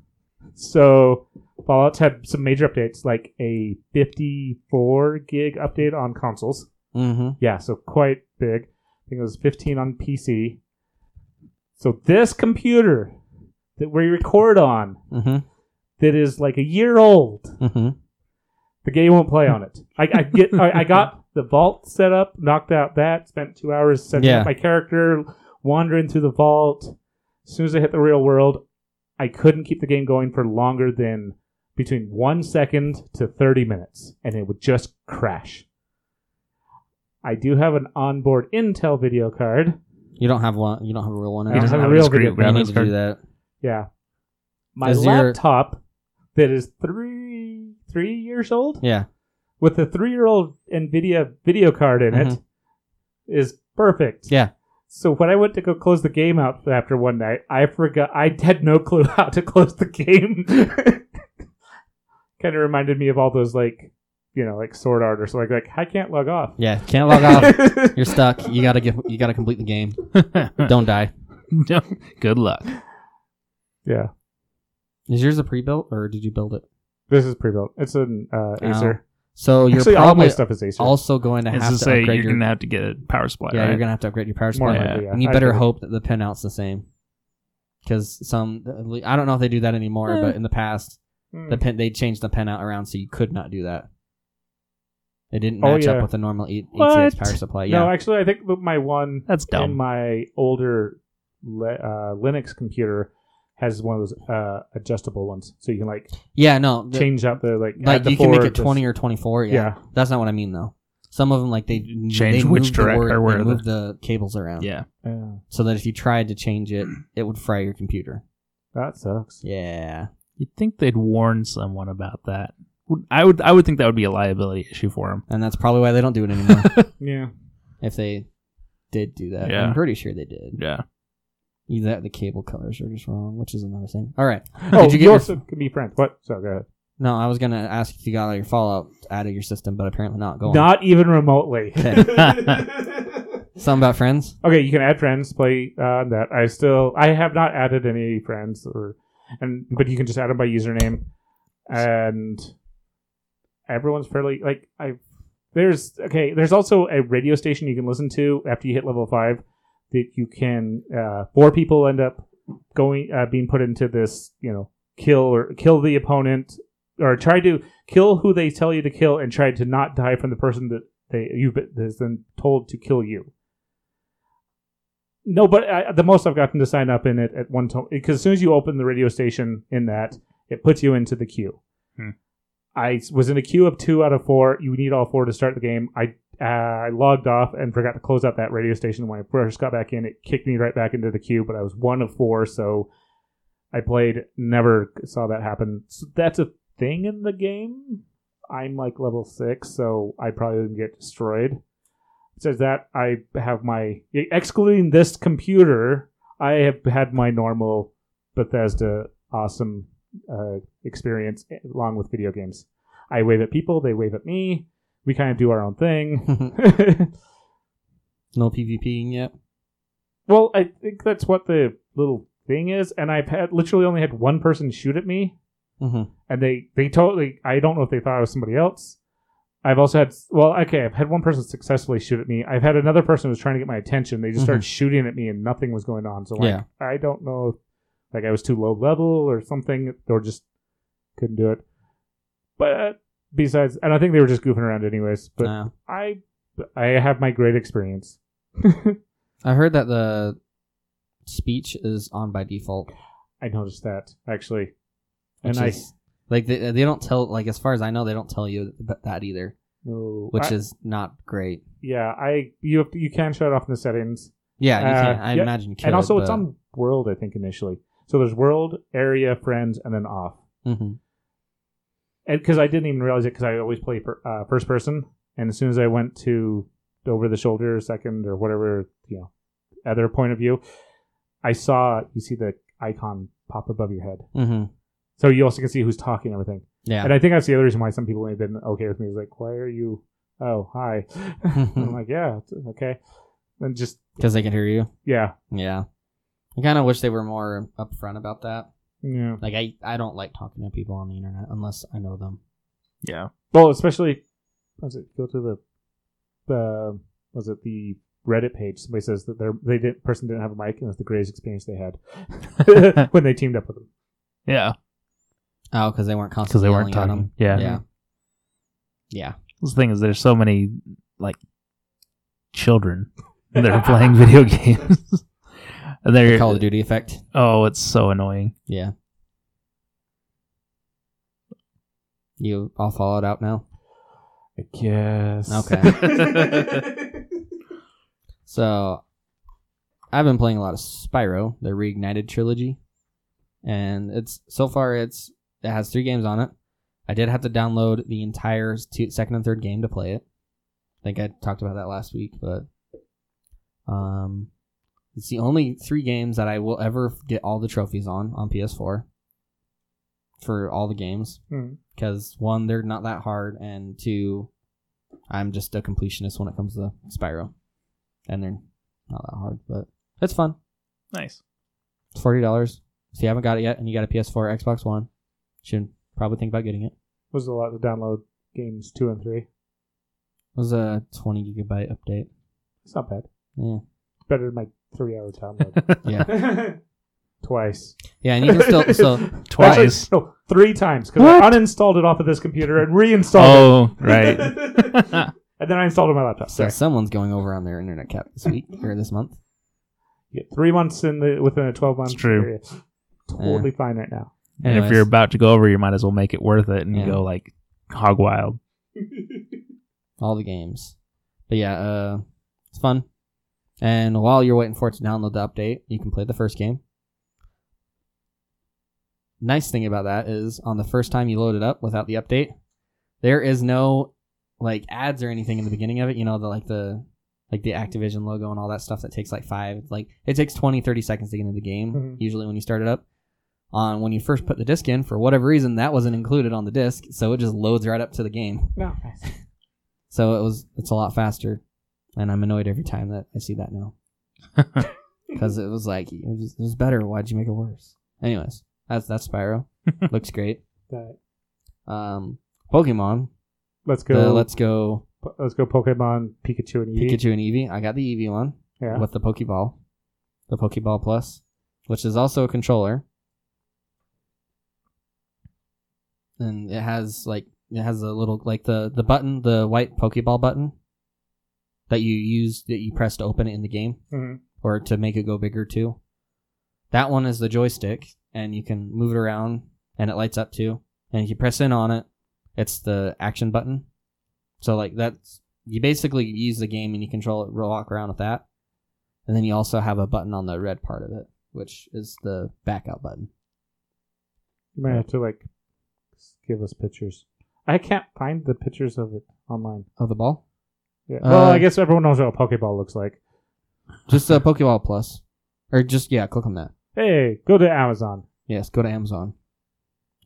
so Fallout's had some major updates, like a fifty-four gig update on consoles. Mm-hmm. Yeah, so quite big. I think it was fifteen on P C. So this computer that we record on, Mm-hmm. that is like a year old, Mm-hmm. the game won't play on it. I, I get, I, I got the vault set up, knocked out that, spent two hours setting Yeah. up my character, wandering through the vault. As soon as I hit the real world, I couldn't keep the game going for longer than between one second to thirty minutes, and it would just crash. I do have an onboard Intel video card. You don't have one. You don't have a real one. I now? don't doesn't have a have a real discrete video You card. need to do that. Yeah. My Is your- laptop that is three three years old Yeah. with a three year old NVIDIA video card in it Mhm. is perfect. Yeah. So when I went to go close the game out after one night, I forgot. I had no clue how to close the game. Kind of reminded me of all those like, you know, like Sword Art or something. Like, I can't log off. Yeah. Can't log off. You're stuck. You gotta get. You gotta complete the game. Don't die. No. Good luck. Yeah, Is yours a pre-built or did you build it? this is pre-built. It's an uh, Acer. So you're Actually, all my probably stuff is Acer. also going to It's have to to say upgrade you're your. going to have to get a power supply, yeah, right? you're gonna have to upgrade your power More supply, likely, yeah. and you I better figured. hope that the pinout's the same. Because some, I don't know if they do that anymore, Eh. but in the past, Hmm. the pin they changed the pinout around so you could not do that. It didn't Oh, match yeah. up with a normal A- What? A T X power supply. Yeah. No, actually, I think that my one That's in dumb. my older le- uh, Linux computer has one of those uh, adjustable ones, so you can like yeah, no. the- change out the like. like add the you can make four, it twenty or twenty-four. Yeah. Yeah. That's not what I mean though. Some of them like they Change they which move the direct- word- or where they the- move the cables around. Yeah. the- Yeah, So that if you tried to change it, it would fry your computer. that sucks. Yeah. You'd think they'd warn someone about that. Would- I would I would think that would be a liability issue for them. And that's probably why they don't do it anymore. Yeah, if they did do that. Yeah. I'm pretty sure they did. Yeah. Either the cable colors are just wrong, which is another thing. All right. Oh, Did you you, get your- also can be friends. What? So go ahead. No, I was going to ask if you got all your Fallout out of your system, but apparently not. Go on. Not even remotely. Something about friends? Okay, you can add friends. Play uh, that. I still, I have not added any friends, or and but you can just add them by username, and everyone's fairly like I. There's okay. There's also a radio station you can listen to after you hit level five. That you can uh, four people end up going uh, being put into this, you know, kill or kill the opponent or try to kill who they tell you to kill and try to not die from the person that they you've been, has been told to kill you. No, but I, the most I've gotten to sign up in it at one time, because as soon as you open the radio station in that, it puts you into the queue. Hmm. I was in a queue of two out of four. You need all four to start the game. I uh, I logged off and forgot to close out that radio station. When I first got back in, it kicked me right back into the queue, but I was one of four, so I played, never saw that happen. So that's a thing in the game. I'm like level six, so I probably wouldn't get destroyed. Says that I have my, excluding this computer, I have had my normal Bethesda awesome uh, experience along with video games. I wave at people, they wave at me. We kind of do our own thing. No PvPing yet? Well, I think that's what the little thing is, and I've had literally only had one person shoot at me, Mm-hmm. and they, they totally, I don't know if they thought I was somebody else. I've also had, well, okay, I've had one person successfully shoot at me. I've had another person who was trying to get my attention. They just started Mhm. shooting at me and nothing was going on. So like, Yeah. I don't know if like I was too low level or something, or just couldn't do it. But besides, and I think they were just goofing around anyways, but No. I, I have my great experience. I heard that the speech is on by default. I noticed that actually. Which And I, is, like they they don't tell like as far as I know they don't tell you that either, no, which I- is not great. yeah, I, you have to, you can shut it off in the settings. Yeah, you Uh, can. I yeah, imagine you could. And also it's but- on world, I think, initially. So there's world, area, friends, and then off. Mhm. And because I didn't even realize it because I always play per, uh, first person. And as soon as I went to over the shoulder, second, or whatever, you know, other point of view, I saw, you see the icon pop above your head. Mhm. So you also can see who's talking and everything. Yeah. And I think that's the other reason why some people may have been okay with me. Is like, why are you, oh, hi. And I'm like, yeah, it's okay. And just, Because they can hear you. yeah. Yeah. I kind of wish they were more upfront about that. Yeah. Like I, I don't like talking to people on the internet unless I know them. Yeah. Well, especially, was it go to the, uh, was it the Reddit page? Somebody says that their they did person didn't have a mic, and it's the greatest experience they had when they teamed up with them. Yeah. Oh, because they weren't Because constantly they weren't yelling at talking. them. Yeah. Yeah. Yeah. The thing is, there's so many like children that are playing video games, and The they're Call of Duty effect. oh, it's so annoying. Yeah. You all followed out now? I guess. Okay. So, I've been playing a lot of Spyro, the Reignited trilogy, and it's so far it's it has three games on it. I did have to download the entire two, second and third game to play it. I think I talked about that last week, but um, it's the only three games that I will ever get all the trophies on on P S four for all the games. Hmm. Because one, they're not that hard, and two, I'm just a completionist when it comes to Spyro, and they're not that hard, but it's fun. Nice. It's forty dollars. If you haven't got it yet, and you got a P S four, or Xbox One, you should probably think about getting it. Was a lot to download games two and three. It was a twenty gigabyte update. It's not bad. Yeah, Better than my three hour download. yeah, Twice. yeah, and you can still so Twice. Actually, no, three times because What? I uninstalled it off of this computer and reinstalled Oh, it. right. And then I installed it on my laptop. so Sorry. someone's going over on their internet cap this week or this month. You get three months in the within a twelve month It's true. period. Totally fine right now. And if Anyways. you're about to go over, you might as well make it worth it and Yeah. go like hog wild. All the games. But yeah, uh, it's fun. And while you're waiting for it to download the update, you can play the first game. Nice thing about that is on the first time you load it up without the update, there is no like ads or anything in the beginning of it. You know, the like the like the Activision logo and all that stuff that takes like five like it takes twenty, thirty seconds to get into the game, Mhm. usually when you start it up. On when you first put the disc in, for whatever reason, that wasn't included on the disc, so it just loads right up to the game. No. So it was it's a lot faster, and I'm annoyed every time that I see that now because it was like it was, it was better. Why'd you make it worse? Anyways, that's that's Spyro. Looks great. Right. Um, Pokemon. Let's go. The Let's Go Let's go. Pokemon Pikachu and Eevee. Pikachu and Eevee. I got the Eevee one Yeah. with the Pokeball, the Pokeball Plus, which is also a controller, and it has like it has a little like the the button, the white Pokeball button that you use that you press to open it in the game. hmm Or to make it go bigger too. That one is the joystick, and you can move it around, and it lights up too. And if you press in on it, it's the action button. So like that's you basically use the game and you control it, walk around with that. And then you also have a button on the red part of it, which is the back out button. You might have to like give us pictures. I can't find the pictures of it online. Of the ball? Yeah. Well, Uh, I guess everyone knows what a Pokeball looks like. Just a Pokeball Plus. Or just, yeah, click on that. Hey, go to Amazon. Yes, go to Amazon.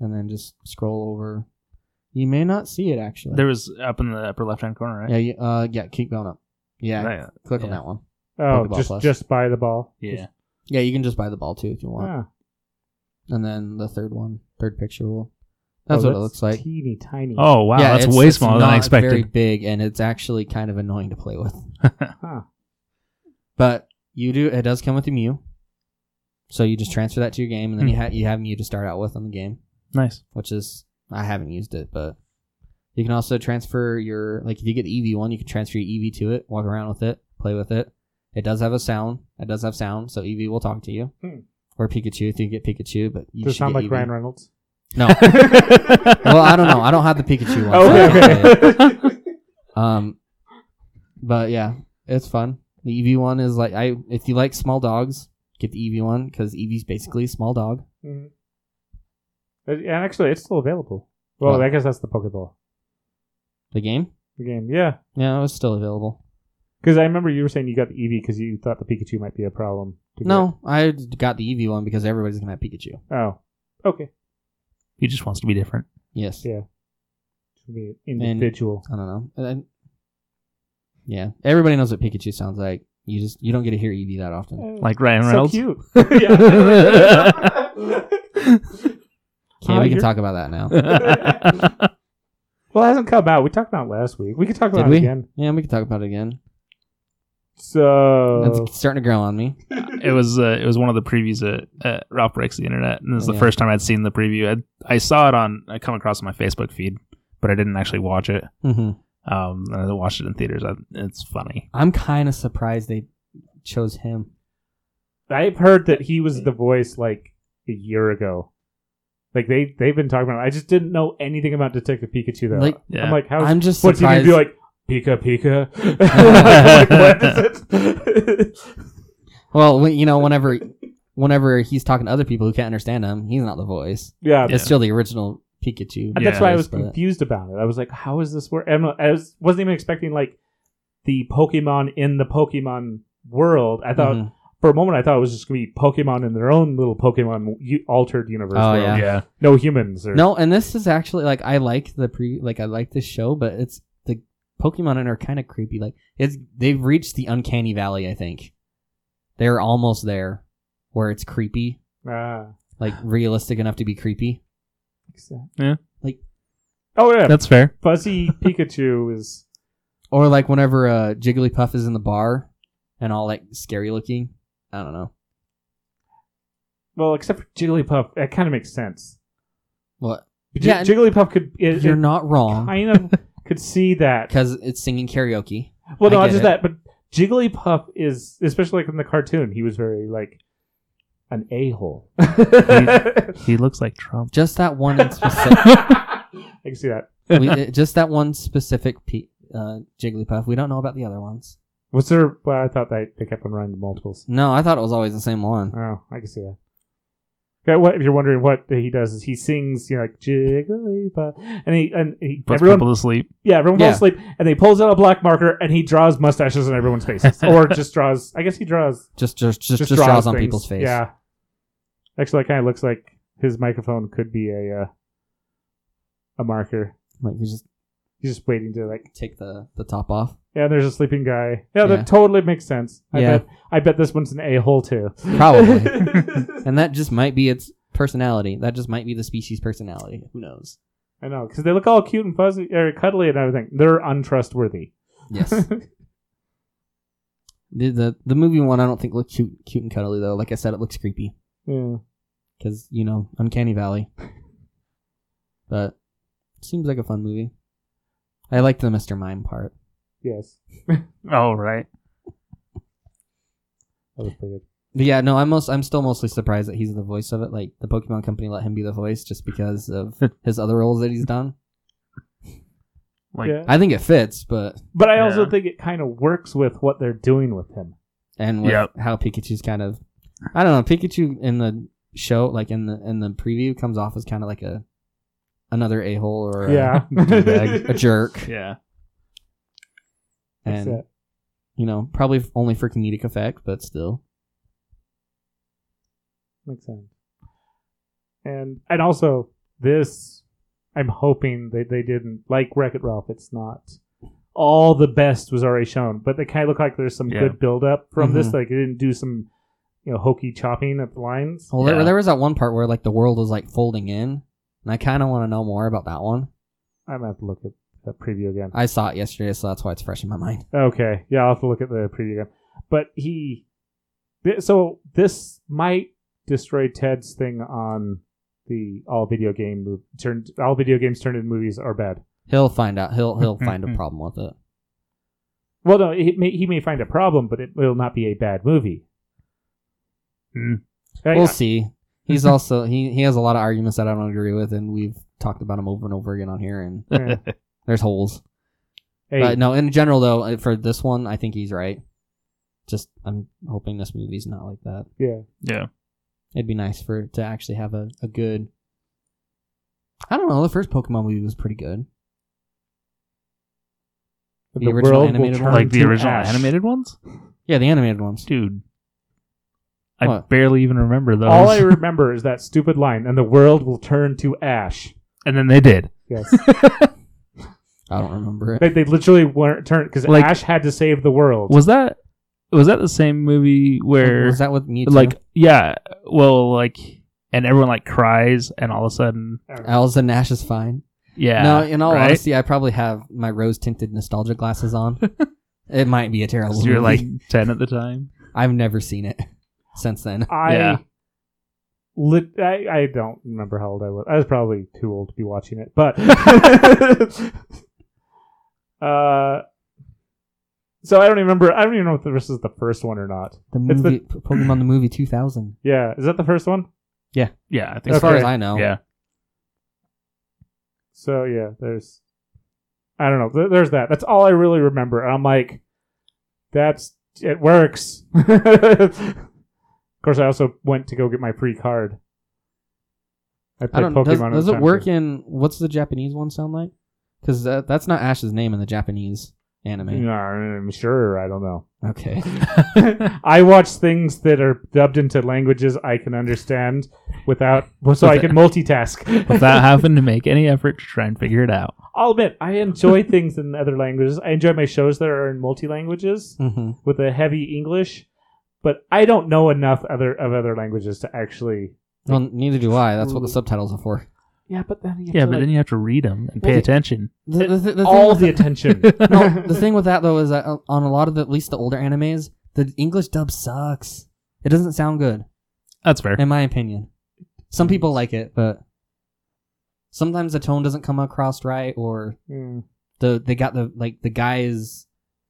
and then just scroll over. You may not see it actually. There was up in the upper left hand corner, right? Yeah, you, uh, yeah. Keep going up. Yeah, Right. click on Yeah. that one. Oh, Pokeball just Plus. just buy the ball. Yeah. Yeah, you can just buy the ball too if you want. Ah. And then the third one, third picture will. That's Oh, what it looks like. Teeny tiny. Oh wow, yeah, that's it's, way it's smaller than I not expected. Very big, and it's actually kind of annoying to play with. Huh. But you do. It does come with a Mew, so you just transfer that to your game, and then you Hmm. have you have Mew to start out with on the game, Nice. which is I haven't used it, but you can also transfer your like if you get the Eevee one, you can transfer your Eevee to it, walk around with it, play with it. It does have a sound. It does have sound, so Eevee will talk to you, Hmm. or Pikachu if you get Pikachu. But you Does it should sound get like Eevee. Ryan Reynolds? No. Well, I don't know. I don't have the Pikachu one. so I can't tell you. Okay. Um, but yeah, it's fun. The Eevee one is like I. If you like small dogs, get the Eevee one because Eevee's basically a small dog. Mhm. Uh, And actually, it's still available. Well, What? I guess that's the Pokeball. The game, The game, yeah. yeah, it was still available. Because I remember you were saying you got the Eevee because you thought the Pikachu might be a problem. to No, I got the Eevee one because everybody's gonna have Pikachu. get. Oh, okay. He just wants to be different. Yes, Yeah. Should be an individual. I don't know. And- yeah, everybody knows what Pikachu sounds like. You just you don't get to hear Eevee that often. Like Ryan so Reynolds. cute. yeah. Okay, Oh, we can you're- talk about that now. Well, it hasn't come out. We talked about it last week. We could talk Did about we? it again. Yeah, we can talk about it again. So It's starting to grow on me. it was uh, it was one of the previews at, at Ralph Breaks the Internet, and this is the Yeah. first time I'd seen the preview. I, I saw it on I come across on my Facebook feed, but I didn't actually watch it. hmm Um, and I watched it in theaters. I, it's funny. I'm kind of surprised they chose him. I've heard that he was the voice like a year ago. Like they they've been talking about it. I just didn't know anything about Detective Pikachu though. Like, Yeah. I'm like, how? I'm just What's he gonna surprised. be like? Pika Pika. Like, what is it? Well, when- you know, whenever whenever he's talking to other people who can't understand him, he's not the voice. yeah, It's still the original Pikachu. and that's Yeah, why I it was is, but- confused about it. I was like, how is this work? And I was wasn't even expecting like the Pokemon in the Pokemon world. I thought Mhm. for a moment I thought it was just gonna be Pokemon in their own little Pokemon u- altered universe. Oh, world. yeah. Yeah. No humans. Or, No, and this is actually like I like the pre like I like this show, but it's the Pokemon in are kind of creepy. Like it's they've reached the uncanny valley. I think they're almost there where it's creepy, Ah. like realistic enough to be creepy. Yeah. Like Oh yeah, That's fair. Fuzzy Pikachu is. or like whenever uh, Jigglypuff is in the bar and all like scary looking. I don't know Well, except for Jigglypuff, that kind of makes sense. what. J- Yeah, and Jigglypuff could. It, You're it not wrong kind of could see that. because it's singing karaoke. Well, no, I not get just it. that, but Jigglypuff is, especially like in the cartoon, he was very like an a hole. He looks like Trump. Just that one in specific. I can see that. we, uh, just that one specific pe- uh, Jigglypuff. We don't know about the other ones. Was there? Well, I thought they they kept on running to multiples. No, I thought it was always the same one. Oh, I can see that. Okay, what if you're wondering what he does is he sings, you know, like Jigglypuff, and he and he Puts everyone, people to sleep. yeah, everyone Yeah. falls asleep, and he pulls out a black marker and he draws mustaches on everyone's faces, or just draws. I guess he draws Just, just, just, just, draws on things. people's face. Yeah, actually, that kind of looks like his microphone could be a uh, a marker. Like you just He's just waiting to like. take the, the top off. Yeah, there's a sleeping guy. Yeah, Yeah. that totally makes sense. I Yeah. bet. I bet this one's an a hole too. Probably. And that just might be its personality. That just might be the species' personality. Who knows? I know, because they look all cute and fuzzy, or cuddly and everything. They're untrustworthy. Yes. the, the the movie one I don't think looks cute, cute and cuddly though. Like I said, it looks creepy Yeah. because you know Uncanny Valley. But it seems like a fun movie. I like the Mister Mime part. Yes. Oh, right. That was pretty good. But yeah, no, I'm most I'm still mostly surprised that he's the voice of it. Like the Pokemon Company let him be the voice just because of his other roles that he's done. Like, yeah. I think it fits, but But I also Yeah. think it kind of works with what they're doing with him. and with Yep. how Pikachu's kind of I don't know, Pikachu in the show, like in the in the preview, comes off as kind of like a another a hole or a, Yeah. a jerk, yeah. That's and it. you know probably only for comedic effect, but still. Makes sense. And and also this, I'm hoping that they didn't, like Wreck-It Ralph, it's not all the best was already shown, but they kind of look like there's some Yeah. good build-up from Mhm. this. Like, it didn't do some, you know, hokey chopping at the lines. Well, there, Yeah. there was that one part where like the world was like folding in, and I kind of want to know more about that one. I'm going to have to look at that preview again. I saw it yesterday, so that's why it's fresh in my mind. Okay, yeah, I'll have to look at the preview again. But he, th- so this might destroy Ted's thing on the all video game move. Turned all video games turned into movies are bad. He'll find out. He'll he'll find a problem with it. Well, no, he may, he may find a problem, but it will not be a bad movie. Mm. I- We'll see. He's also he he has a lot of arguments that I don't agree with, and we've talked about him over and over again on here, and yeah. there's holes. Hey, But no, in general though, for this one, I think he's right. Just I'm hoping this movie's not like that. yeah. Yeah. It'd be nice for to actually have a, a good. I don't know. The first Pokemon movie was pretty good. The The original world will animated turn one? Like the to original ash. animated ones? Yeah, the animated ones. Dude. I What? barely even remember those. All I remember is that stupid line, and the world will turn to ash. and then they did. Yes. I don't remember it. they, they literally weren't turned because Like- Ash had to save the world. Was that was that the same movie where Was that with Mewtwo? like yeah, well like and everyone like cries and all of a sudden Elsa Nash is fine. yeah. no, in all right? honesty, I probably have my rose tinted nostalgia glasses on. It might be a terrible. So you're movie. like ten at the time. I've never seen it since then. I, Yeah. lit, I I don't remember how old I was. I was probably too old to be watching it, but uh, so I don't even remember. I don't even know if this is the first one or not. The It's the- movie Pokemon the movie two thousand. Yeah, is that the first one? Yeah, I think As so. far Okay. as I know. Yeah. So yeah, there's, I don't know. Th- There's that. That's all I really remember. And I'm like, that's it works. Of course, I also went to go get my free card. I I played don't. Pokemon. Does, at does the it time, work too. in what's the Japanese one sound like? Because that, that's not Ash's name in the Japanese anime. No, I'm sure. I don't know. Okay. I watch things that are dubbed into languages I can understand without, so I can multitask. Without having to make any effort to try and figure it out. I'll admit, I enjoy things in other languages. I enjoy my shows that are in multi languages hmm with a heavy English, but I don't know enough other of other languages to actually. Well, neither do I. That's what the subtitles are for. Yeah, but then you have Yeah, to, but like, then you have to read them and pay Well, the- attention. The, the, the, the all thing the with attention. no, the thing with that though is that on a lot of the, at least the older animes, the English dub sucks. It doesn't sound good, That's fair. in my opinion. Some people like it, but sometimes the tone doesn't come across right, or Mm. the they got the like the guy is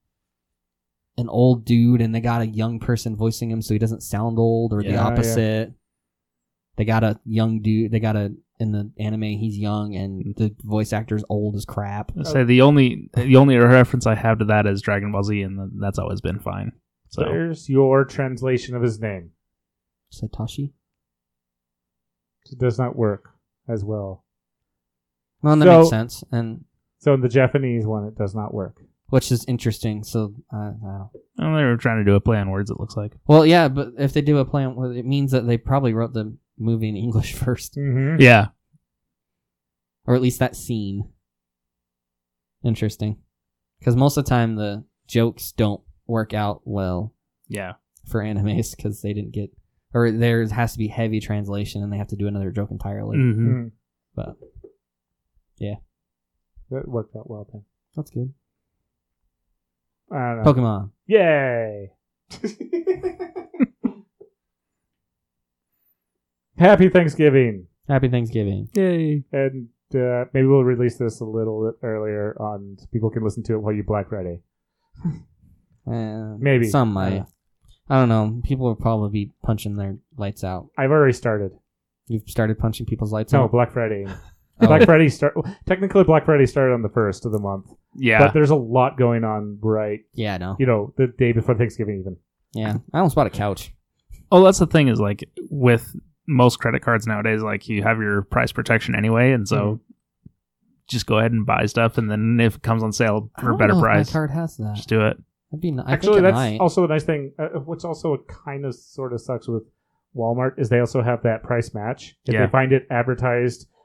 an old dude and they got a young person voicing him, so he doesn't sound old, or the Yeah, opposite. They got a young dude. They got a in the anime he's young and the voice actor's old as crap. I say the only the only reference I have to that is Dragon Ball Z, and that's always been fine. So There's your translation of his name. Satoshi. It does not work as well. Well, that So- makes sense, and So in the Japanese one, it does not work. which is interesting. So, uh, I don't. well, they were trying to do a play on words. It looks like. Well, yeah, but if they do a play, on- well, it means that they probably wrote the movie in English first, Mm-hmm. Yeah, or at least that scene. Interesting, because most of the time the jokes don't work out well yeah. for animes because they didn't get, or there has to be heavy translation and they have to do another joke entirely. hmm Mm. But That worked out well then. that's good. I don't know. Pokemon. Yay! Happy Thanksgiving, Happy Thanksgiving. Yay! and uh, maybe we'll release this a little bit earlier on, so people can listen to it while you Black Friday. Uh, Maybe. some might. I don't know. People will probably be punching their lights out. I've already started. You've started punching people's lights No, out. Black Friday. Oh. Black Friday start. Technically, Black Friday started on the first of the month, Yeah, but there's a lot going on right. Yeah, I know. You know, the day before Thanksgiving, even. Yeah, I almost bought a couch. oh, that's the thing is like with most credit cards nowadays, like you have your price protection anyway, and so Mhm. just go ahead and buy stuff, and then if it comes on sale I for a don't better know if price, my card has that. just do it. That'd be. ni- I Actually, think it that's might. also a nice thing. Uh, what's also kind of sort of sucks with Walmart is they also have that price match. If Yeah. they find it advertised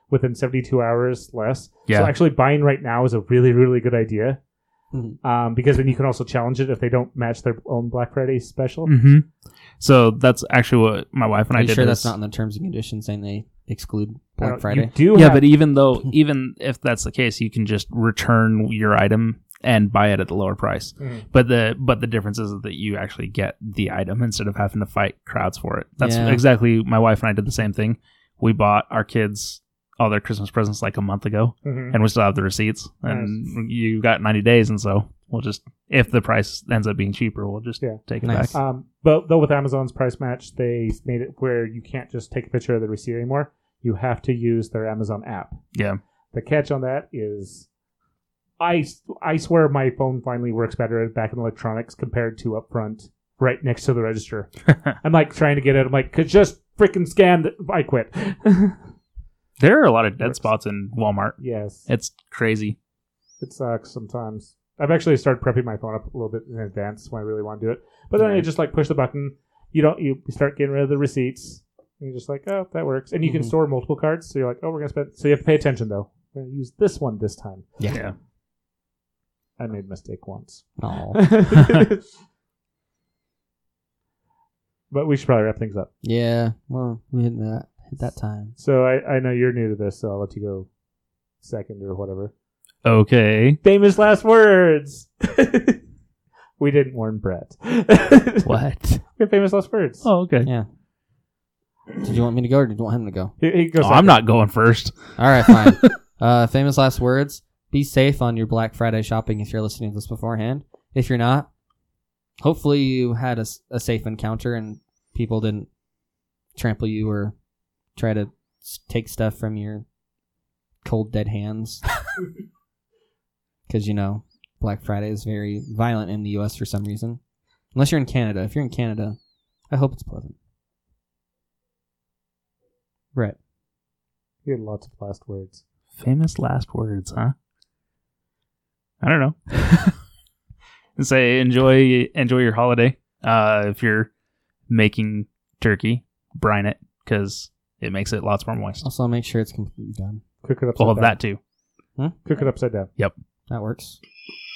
within seventy-two hours less. Yeah. So actually buying right now is a really, really good idea. Mhm. Um, because then you can also challenge it if they don't match their own Black Friday special. Mm-hmm. So that's actually what my wife and Are I you did. sure this. that's not in the terms and conditions saying they exclude I don't- Black Friday? You do Yeah, have- but even though, even if that's the case, you can just return your item and buy it at the lower price. Mhm. But the but the difference is that you actually get the item instead of having to fight crowds for it. That's Yeah. exactly, my wife and I did the same thing. We bought our kids all their Christmas presents like a month ago, Mhm. and we still have the receipts. And you got ninety days, and so we'll just, if the price ends up being cheaper, we'll just Yeah. take it Nice. back. Um, but though with Amazon's price match, they made it where you can't just take a picture of the receipt anymore. You have to use their Amazon app. Yeah. The catch on that is, I, I swear my phone finally works better at back in electronics compared to up front, right next to the register. I'm like trying to get it. I'm like, could just freaking scan. The, I quit. There are a lot of dead Works. spots in Walmart. Yes, It's crazy. it sucks sometimes. I've actually started prepping my phone up a little bit in advance when I really want to do it. But then I Right. just like push the button. You don't. You start getting rid of the receipts. And you're just like, oh, that works. And you can Mhm. store multiple cards. So you're like, oh, we're gonna spend. So you have to pay attention though. We're gonna use this one this time. Yeah. Yeah. I made a mistake once. Oh. But we should probably wrap things up. Yeah. Well, we hit that hit that time. So I, I know you're new to this, so I'll let you go second or whatever. Okay. Famous last words. We didn't warn Brett. What? We have famous last words. Oh, okay. Yeah. Did you want me to go or did you want him to go? He, he goes Oh, I'm not going first. All right, fine. uh, famous last words. Be safe on your Black Friday shopping if you're listening to this beforehand. If you're not, hopefully you had a, s- a safe encounter and people didn't trample you or try to s- take stuff from your cold, dead hands. Because, you know, Black Friday is very violent in the U S for some reason. Unless you're in Canada. If you're in Canada, I hope it's pleasant. Brett. He had lots of last words. Famous last words, huh? I don't know. Say enjoy enjoy your holiday. Uh, if you're making turkey, brine it because it makes it lots more moist. Also, make sure it's completely done. Cook it upside All of down. that too. Cook it upside down. That works.